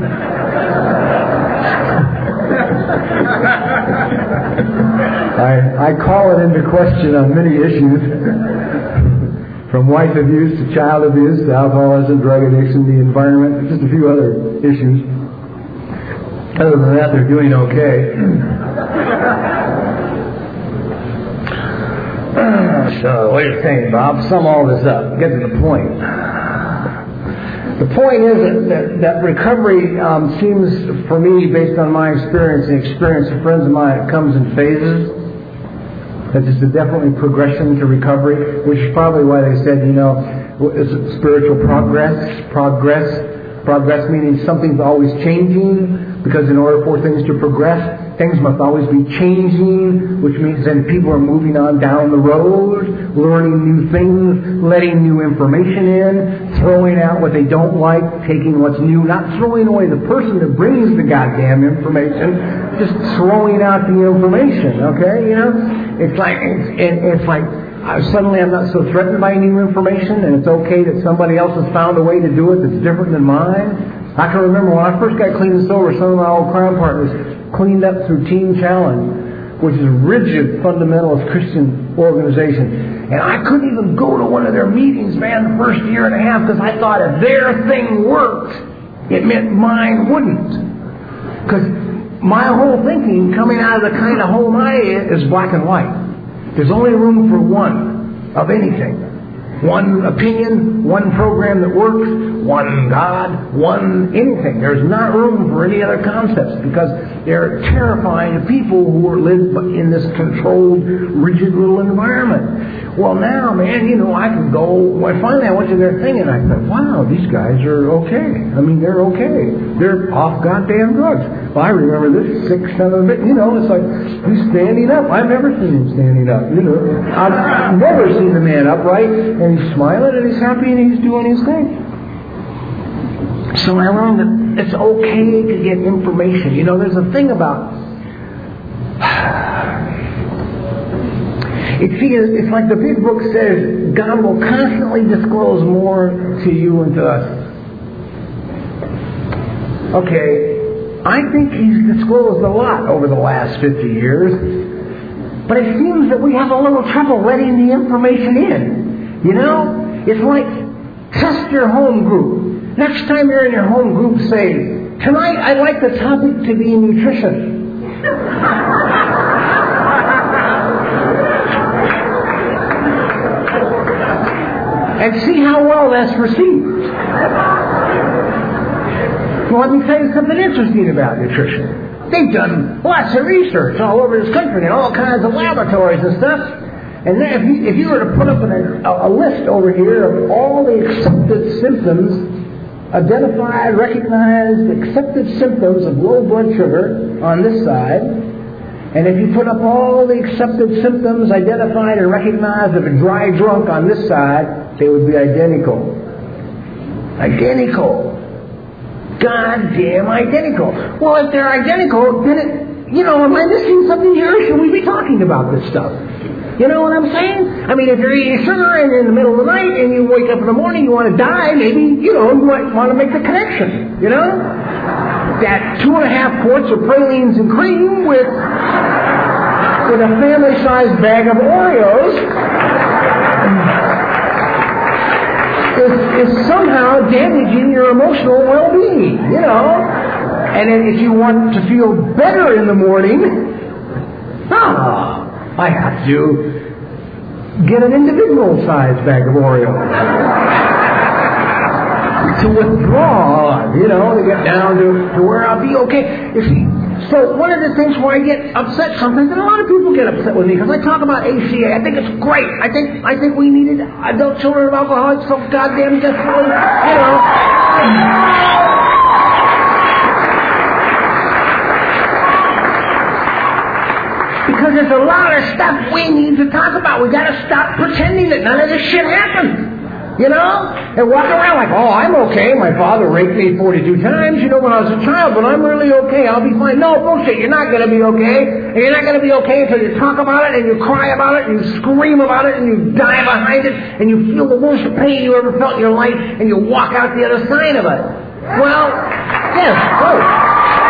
I call it into question on many issues. From wife abuse to child abuse to alcoholism, drug addiction, the environment, just a few other issues. Other than that, they're doing okay. So, what are you saying, Bob? Sum all this up. Get to the point. The point is that recovery seems, for me, based on my experience and experience of friends of mine, it comes in phases. That there's definitely progression to recovery, which is probably why they said, is spiritual progress. Progress meaning something's always changing, because in order for things to progress, things must always be changing, which means then people are moving on down the road, learning new things, letting new information in, throwing out what they don't like, taking what's new, not throwing away the person that brings the goddamn information, just throwing out the information, okay? It's like suddenly I'm not so threatened by new information, and it's okay that somebody else has found a way to do it that's different than mine. I can remember when I first got clean and sober, some of my old crime partners cleaned up through Teen Challenge, which is a rigid fundamentalist Christian organization. And I couldn't even go to one of their meetings, man, the first year and a half, because I thought if their thing worked, it meant mine wouldn't. Because my whole thinking, coming out of the kind of home I is black and white. There's only room for one of anything. One opinion, one program that works, one God, one anything. There's not room for any other concepts because they're terrifying to people who are live in this controlled, rigid little environment. Well, now, man, I can go. Finally, I went to their thing and I thought, wow, these guys are okay. They're okay. They're off goddamn drugs. Well, I remember this sick son of a bitch. It's like he's standing up. I've never seen him standing up. I've never seen the man upright, and he's smiling and he's happy and he's doing his thing. So I learned that it's okay to get information. There's a thing about it's like the big book says, God will constantly disclose more to you and to us. Okay. I think He's disclosed a lot over the last 50 years, but it seems that we have a little trouble letting the information in. It's like Test your home group. Next time you're in your home group, say, tonight I'd like the topic to be nutrition. And see how well that's received. Well, let me tell you something interesting about nutrition. They've done lots of research all over this country in all kinds of laboratories and stuff. And then if you were to put up a list over here of all the accepted symptoms, identified, recognized, accepted symptoms of low blood sugar on this side, and if you put up all the accepted symptoms identified and recognized of a dry drunk on this side, they would be identical. Identical. Goddamn identical. Well, if they're identical, then am I missing something here? Or should we be talking about this stuff? You know what I'm saying? I mean, if you're eating sugar and in the middle of the night and you wake up in the morning, you want to die, maybe, you might want to make the connection, That 2.5 quarts of pralines and cream with a family-sized bag of Oreos is somehow damaging your emotional well-being, And then if you want to feel better in the morning, I have to get an individual-sized bag of Oreos to withdraw, to get down to where I'll be okay. You see, so one of the things where I get upset sometimes, and a lot of people get upset with me because I talk about ACA. I think it's great. I think we needed adult children of alcoholics so goddamn desperately, Because there's a lot of stuff we need to talk about. We got to stop pretending that none of this shit happened. And walk around like, oh, I'm okay. My father raped me 42 times, when I was a child, but I'm really okay. I'll be fine. No, bullshit. You're not going to be okay. And you're not going to be okay until you talk about it and you cry about it and you scream about it and you die behind it and you feel the worst pain you ever felt in your life and you walk out the other side of it. Well, yes, right.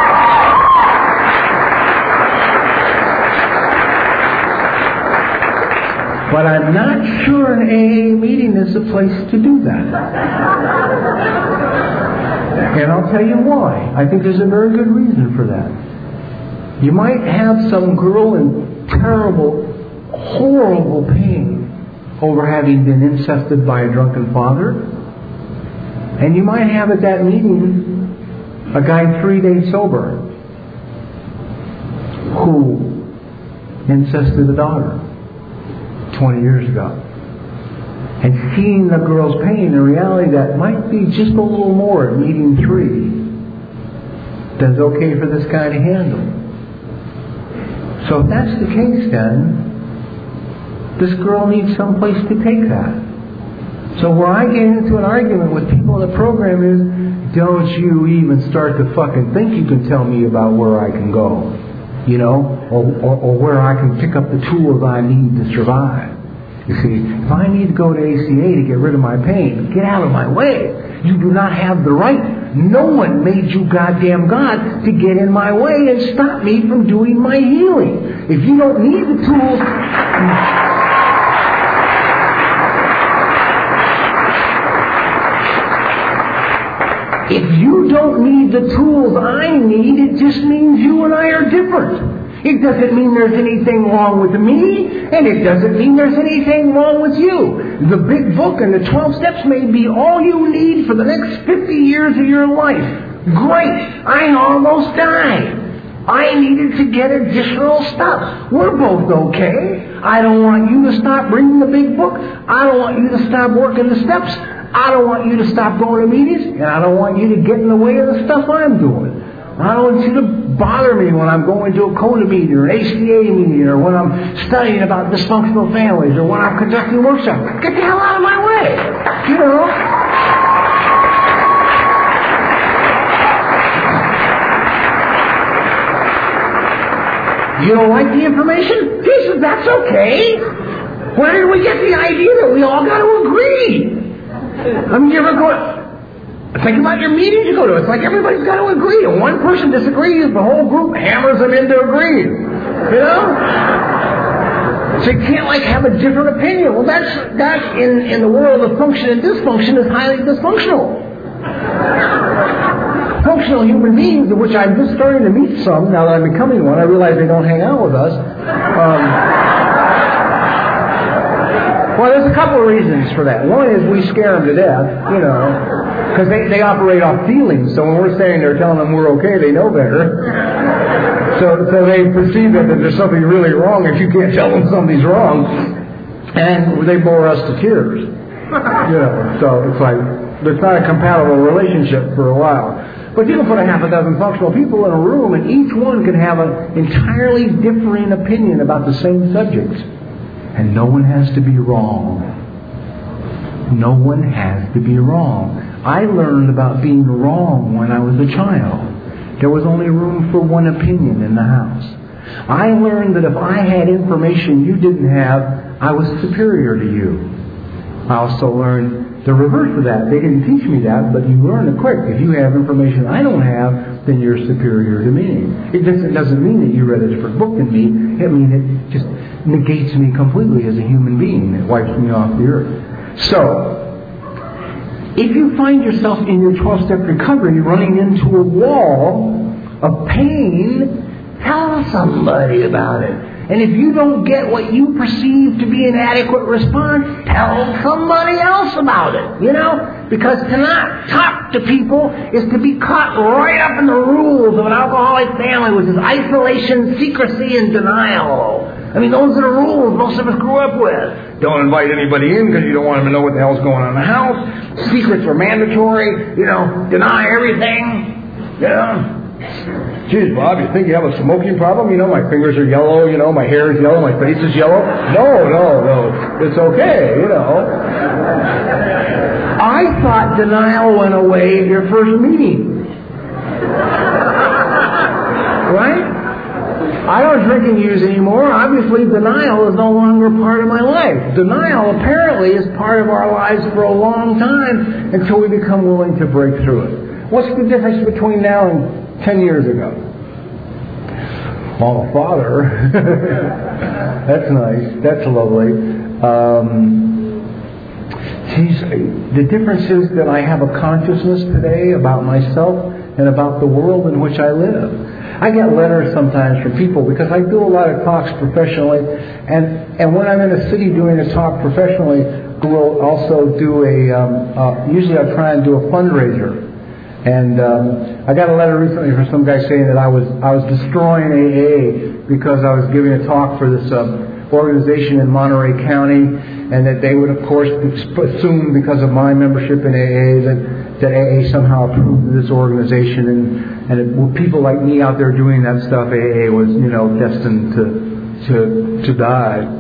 But I'm not sure an AA meeting is the place to do that. And I'll tell you why. I think there's a very good reason for that. You might have some girl in terrible, horrible pain over having been incested by a drunken father. And you might have at that meeting a guy 3 days sober who incested a daughter 20 years ago. And seeing the girl's pain, the reality that might be just a little more at meeting 3 that's okay for this guy to handle. So if that's the case, then this girl needs some place to take that. So where I get into an argument with people in the program is, don't you even start to fucking think you can tell me about where I can go. Or where I can pick up the tools I need to survive. You see, if I need to go to ACA to get rid of my pain, get out of my way. You do not have the right. No one made you goddamn God to get in my way and stop me from doing my healing. If you don't need the tools... If you don't need the tools I need, it just means you and I are different. It doesn't mean there's anything wrong with me, and it doesn't mean there's anything wrong with you. The big book and the 12 steps may be all you need for the next 50 years of your life. Great. I almost died. I needed to get additional stuff. We're both okay. I don't want you to stop reading the big book. I don't want you to stop working the steps. I don't want you to stop going to meetings, and I don't want you to get in the way of the stuff I'm doing. I don't want you to bother me when I'm going to a CODA meeting or an ACA meeting or when I'm studying about dysfunctional families or when I'm conducting workshops. Get the hell out of my way. You don't like the information? Jesus, that's okay. Where did we get the idea that we all got to agree? I mean, you ever go... Think about your meetings you go to. It's like everybody's got to agree. And one person disagrees, the whole group hammers them into agreeing. So you can't have a different opinion. Well, that in the world of function and dysfunction is highly dysfunctional. Functional human beings, of which I'm just starting to meet some now that I'm becoming one. I realize they don't hang out with us. Well, there's a couple of reasons for that. One is we scare them to death, because they operate off feelings. So when we're standing there telling them we're okay, they know better. So they perceive that there's something really wrong if you can't tell them something's wrong, and they bore us to tears. So it's like there's not a compatible relationship for a while. But you can put a half a dozen functional people in a room, and each one can have an entirely differing opinion about the same subject. And no one has to be wrong. No one has to be wrong. I learned about being wrong when I was a child. There was only room for one opinion in the house. I learned that if I had information you didn't have, I was superior to you. I also learned the reverse of that. They didn't teach me that, but you learn it quick. If you have information I don't have, then you're superior to me. It doesn't mean that you read a different book than me. It means it just negates me completely as a human being. It wipes me off the earth. So, if you find yourself in your 12-step recovery running into a wall of pain, tell somebody about it. And if you don't get what you perceive to be an adequate response, tell somebody else about it, Because to not talk to people is to be caught right up in the rules of an alcoholic family, which is isolation, secrecy, and denial. I mean, those are the rules most of us grew up with. Don't invite anybody in because you don't want them to know what the hell's going on in the house. Secrets are mandatory. Deny everything. Geez, Bob, you think you have a smoking problem? My fingers are yellow, my hair is yellow, my face is yellow. No. It's okay, I thought denial went away at your first meeting. Right? I don't drink and use anymore. Obviously, denial is no longer part of my life. Denial apparently is part of our lives for a long time until we become willing to break through it. What's the difference between now and 10 years ago? Well, Father, that's nice. That's lovely. The difference is that I have a consciousness today about myself and about the world in which I live. I get letters sometimes from people because I do a lot of talks professionally, and when I'm in a city doing a talk professionally, we'll also do usually I try and do a fundraiser. And I got a letter recently from some guy saying that I was destroying AA because I was giving a talk for this organization in Monterey County, and that they would, of course, assume because of my membership in AA that AA somehow approved of this organization, and with people like me out there doing that stuff, AA was, destined to die.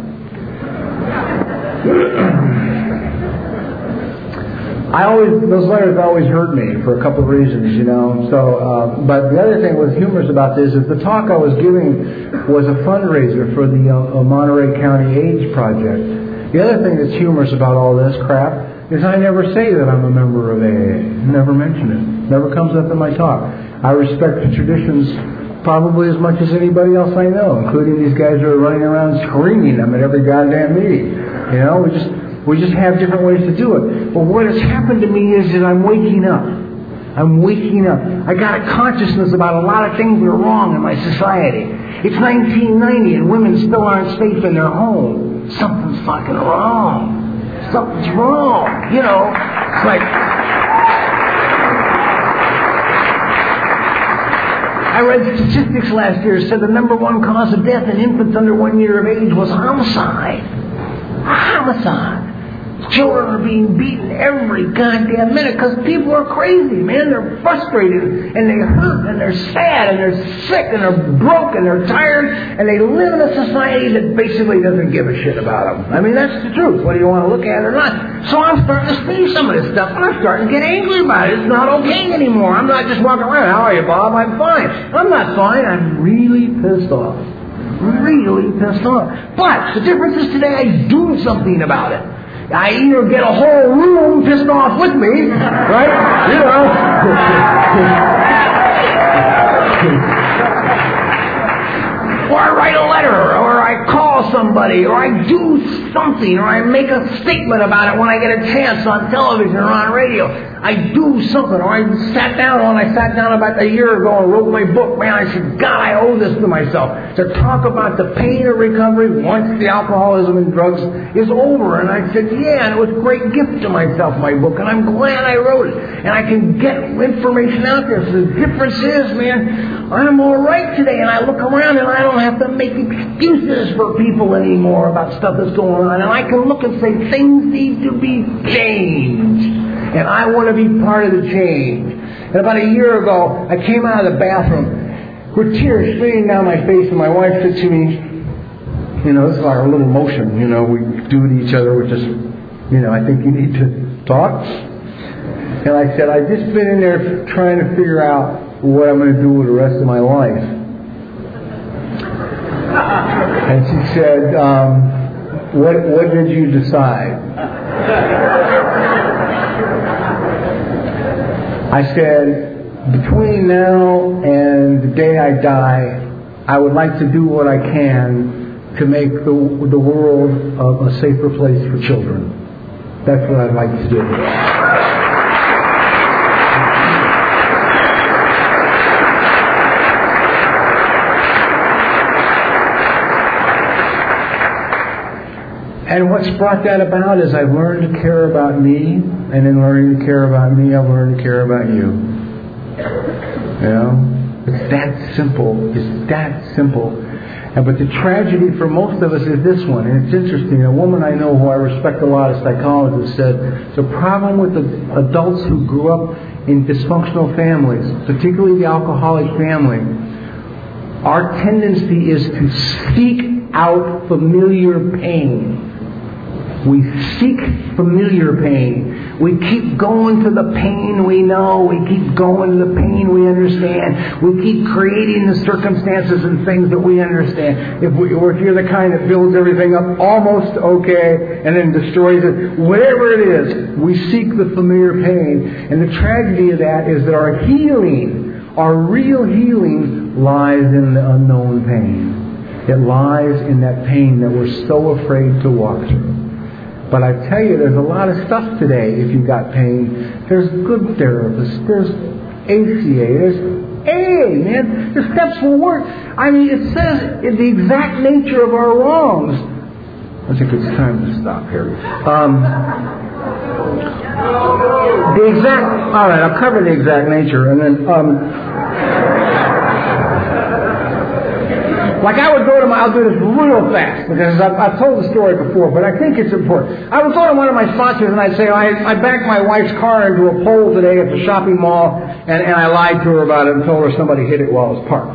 Those letters always hurt me for a couple of reasons, So, but the other thing was humorous about this is the talk I was giving was a fundraiser for the Monterey County AIDS Project. The other thing that's humorous about all this crap is I never say that I'm a member of AA. Never mention it. Never comes up in my talk. I respect the traditions probably as much as anybody else I know, including these guys who are running around screaming them at every goddamn meeting. We just have different ways to do it. But what has happened to me is that I'm waking up. I got a consciousness about a lot of things that are wrong in my society. It's 1990 and women still aren't safe in their home. Something's fucking wrong. Something's wrong. It's like... I read statistics last year that said the number one cause of death in infants under 1 year of age was homicide. Children are being beaten every goddamn minute because people are crazy, man. They're frustrated, and they hurt, and they're sad, and they're sick, and they're broke, and they're tired, and they live in a society that basically doesn't give a shit about them. I mean, that's the truth, whether you want to look at it or not. So I'm starting to see some of this stuff, and I'm starting to get angry about it. It's not okay anymore. I'm not just walking around, how are you, Bob? I'm fine. I'm not fine. I'm really pissed off. But the difference is today I do something about it. I either get a whole room pissed off with me, right? Or I write a letter, or I call call somebody, or I do something, or I make a statement about it when I get a chance on television or on radio. I do something, or I sat down about a year ago and wrote my book. Man, I said, God, I owe this to myself, to talk about the pain of recovery once the alcoholism and drugs is over. And I said, yeah, and it was a great gift to myself, my book, and I'm glad I wrote it. And I can get information out there. So the difference is, man, I'm all right today, and I look around and I don't have to make excuses for people anymore about stuff that's going on. And I can look and say, things need to be changed. And I want to be part of the change. And about a year ago, I came out of the bathroom with tears streaming down my face, and my wife said to me, this is our little motion, we do to each other. We're just, I think you need to talk. And I said, I've just been in there trying to figure out what I'm going to do with the rest of my life. And she said, what did you decide? I said, between now and the day I die, I would like to do what I can to make the world a safer place for children. That's what I'd like to do. And what's brought that about is I've learned to care about me, and in learning to care about me, I've learned to care about you. It's that simple. It's that simple. But the tragedy for most of us is this one, and it's interesting. A woman I know who I respect a lot, a psychologist, said the problem with the adults who grew up in dysfunctional families, particularly the alcoholic family, our tendency is to seek out familiar pain. We seek familiar pain. We keep going to the pain we know. We keep going to the pain we understand. We keep creating the circumstances and things that we understand. If you're the kind that builds everything up almost okay and then destroys it, whatever it is, we seek the familiar pain. And the tragedy of that is that our healing, our real healing, lies in the unknown pain. It lies in that pain that we're so afraid to walk through. But I tell you, there's a lot of stuff today if you've got pain. There's good therapists. There's ACA. There's AA, man. The steps will work. It says in the exact nature of our wrongs. I think it's time to stop here. All right, I'll cover the exact nature. And then, I'll do this real fast because I've told the story before, but I think it's important. I would go to one of my sponsors and I'd say, I backed my wife's car into a pole today at the shopping mall, and I lied to her about it and told her somebody hit it while it was parked.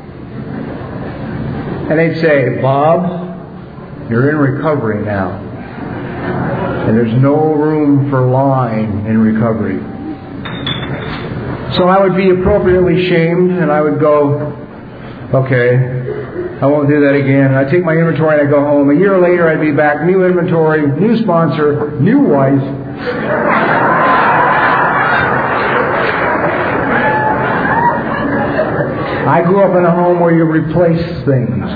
And they'd say, Bob, you're in recovery now. And there's no room for lying in recovery. So I would be appropriately shamed, and I would go, okay, I won't do that again. And I take my inventory and I go home. A year later, I'd be back. New inventory, new sponsor, new wife. I grew up in a home where you replace things,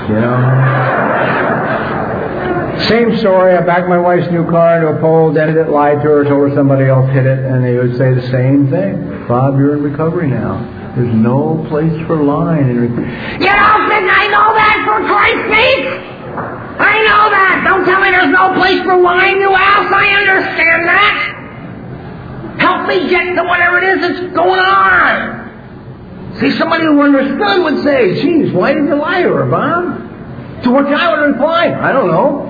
Same story. I backed my wife's new car into a pole, dented it, lied to her, told her somebody else hit it, and they would say the same thing. Bob, you're in recovery now. There's no place for lying in recovery. I know that, for Christ's sake! I know that! Don't tell me there's no place for lying, you ass! I understand that! Help me get to whatever it is that's going on! See, somebody who understood would say, geez, why did you lie to her, Bob? To which I would reply, I don't know.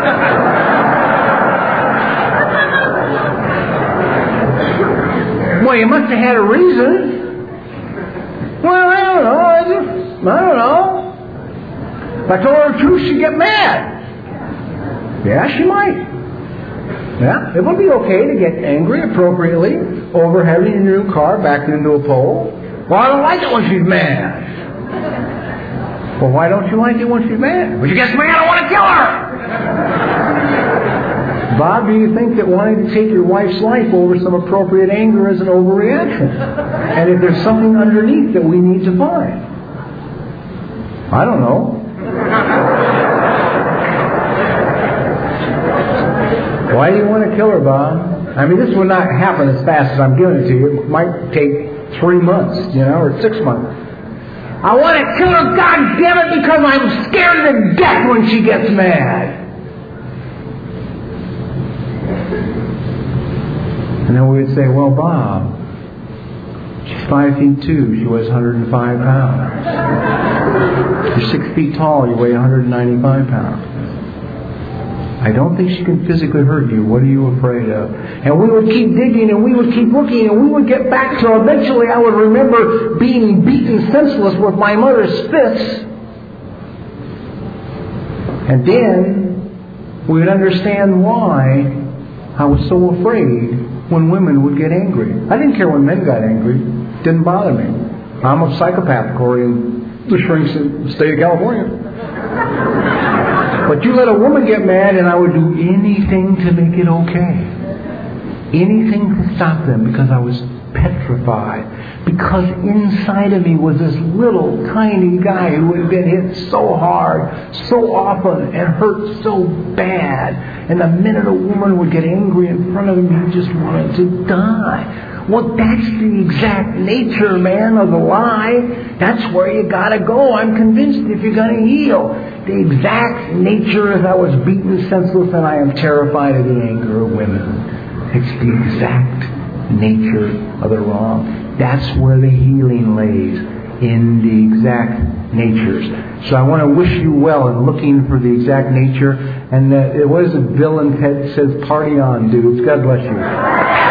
Well, you must have had a reason. Well, I don't know. I don't know. If I told her the truth, she'd get mad. Yeah, she might. Yeah, it would be okay to get angry appropriately over having a new car backed into a pole. Well, I don't like it when she's mad. Well, why don't you like it when she's mad? When she gets mad, I want to kill her. Bob, do you think that wanting to take your wife's life over some appropriate anger is an overreaction? And if there's something underneath that we need to find? I don't know. kill her, Bob. I mean, this would not happen as fast as I'm giving it to you. It might take 3 months, or 6 months. I want to kill her, God damn it, because I'm scared to death when she gets mad. And then we would say, well, Bob, she's 5 feet 2. She weighs 105 pounds. You're 6 feet tall. You weigh 195 pounds. I don't think she can physically hurt you. What are you afraid of? And we would keep digging and we would keep looking and we would get back to eventually I would remember being beaten senseless with my mother's fists. And then we would understand why I was so afraid when women would get angry. I didn't care when men got angry. It didn't bother me. I'm a psychopath according to the shrinks in the state of California. But you let a woman get mad and I would do anything to make it okay. Anything to stop them because I was petrified. Because inside of me was this little tiny guy who had been hit so hard, so often, and hurt so bad. And the minute a woman would get angry in front of him, he just wanted to die. Well, that's the exact nature, man, of the lie. That's where you gotta go. I'm convinced if you're gonna heal. The exact nature is I was beaten senseless and I am terrified of the anger of women. It's the exact nature of the wrong. That's where the healing lays, in the exact natures. So I want to wish you well in looking for the exact nature. And what is it Bill and Ted says? Party on, dudes. God bless you.